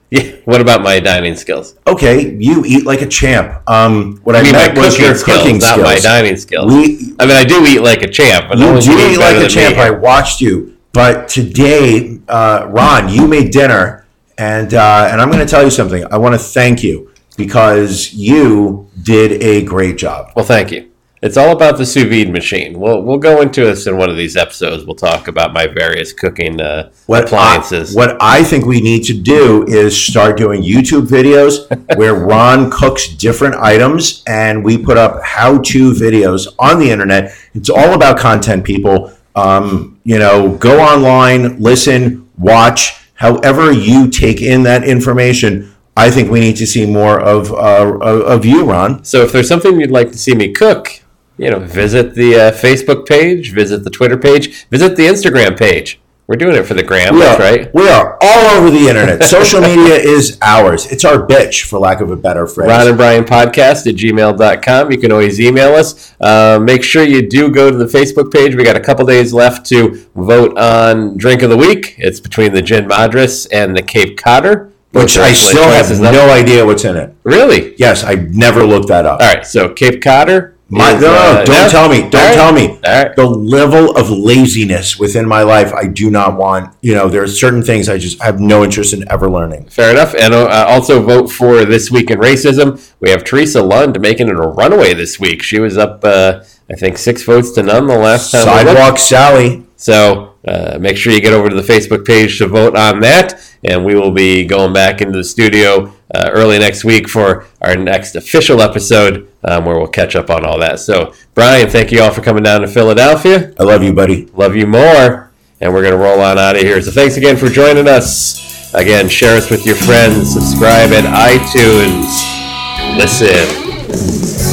[SPEAKER 2] Yeah. What about my dining skills?
[SPEAKER 3] Okay, you eat like a champ. Um, what I,
[SPEAKER 2] I mean, my
[SPEAKER 3] meant was
[SPEAKER 2] cooking
[SPEAKER 3] your
[SPEAKER 2] skills,
[SPEAKER 3] cooking
[SPEAKER 2] not
[SPEAKER 3] skills.
[SPEAKER 2] my dining skills.
[SPEAKER 3] We,
[SPEAKER 2] I mean, I do eat like a champ, but no
[SPEAKER 3] you
[SPEAKER 2] one's
[SPEAKER 3] do
[SPEAKER 2] eating
[SPEAKER 3] eat
[SPEAKER 2] better
[SPEAKER 3] like a
[SPEAKER 2] than
[SPEAKER 3] champ.
[SPEAKER 2] me.
[SPEAKER 3] I watched you. But today, uh, Ron, you made dinner, and uh, and I'm going to tell you something. I want to thank you because you did a great job.
[SPEAKER 2] Well, thank you. It's all about the sous vide machine. We'll we'll go into this in one of these episodes. We'll talk about my various cooking uh,
[SPEAKER 3] What
[SPEAKER 2] appliances.
[SPEAKER 3] I, what I think we need to do is start doing YouTube videos where Ron cooks different items, and we put up how-to videos on the internet. It's all about content, people. Um, you know, go online, listen, watch. However you take in that information, I think we need to see more of uh, of you, Ron.
[SPEAKER 2] So if there's something you'd like to see me cook, you know, visit the uh, Facebook page, visit the Twitter page, visit the Instagram page. We're doing it for the gram,
[SPEAKER 3] We
[SPEAKER 2] that's
[SPEAKER 3] are,
[SPEAKER 2] right.
[SPEAKER 3] we are all over the internet. Social media is ours. It's our bitch, for lack of a better phrase.
[SPEAKER 2] Ron and Brian podcast at gmail dot com. You can always email us. Uh, make sure you do go to the Facebook page. We got a couple days left to vote on Drink of the Week. It's between the Gin Madras and the Cape Codder.
[SPEAKER 3] Which
[SPEAKER 2] Both
[SPEAKER 3] I
[SPEAKER 2] are
[SPEAKER 3] still
[SPEAKER 2] excellent
[SPEAKER 3] have
[SPEAKER 2] choices.
[SPEAKER 3] no idea what's in it.
[SPEAKER 2] Really?
[SPEAKER 3] Yes, I never looked that up.
[SPEAKER 2] All right, so Cape Codder.
[SPEAKER 3] My,
[SPEAKER 2] is,
[SPEAKER 3] no, no,
[SPEAKER 2] uh,
[SPEAKER 3] don't
[SPEAKER 2] no?
[SPEAKER 3] tell me. Don't
[SPEAKER 2] All right.
[SPEAKER 3] tell me.
[SPEAKER 2] All right.
[SPEAKER 3] The level of laziness within my life, I do not want. You know, there are certain things I just have no interest in ever learning.
[SPEAKER 2] Fair enough. And uh, also vote for This Week in Racism. We have Teresa Lund making it a runaway this week. She was up, uh, I think, six votes to none the last time. we looked.
[SPEAKER 3] Sidewalk Sally.
[SPEAKER 2] So uh, make sure you get over to the Facebook page to vote on that. And we will be going back into the studio uh, early next week for our next official episode um, where we'll catch up on all that. So, Brian, thank you all for coming down to Philadelphia.
[SPEAKER 3] I love you, buddy.
[SPEAKER 2] Love you more. And we're going to roll on out of here. So thanks again for joining us. Again, share us with your friends. Subscribe at iTunes. Listen.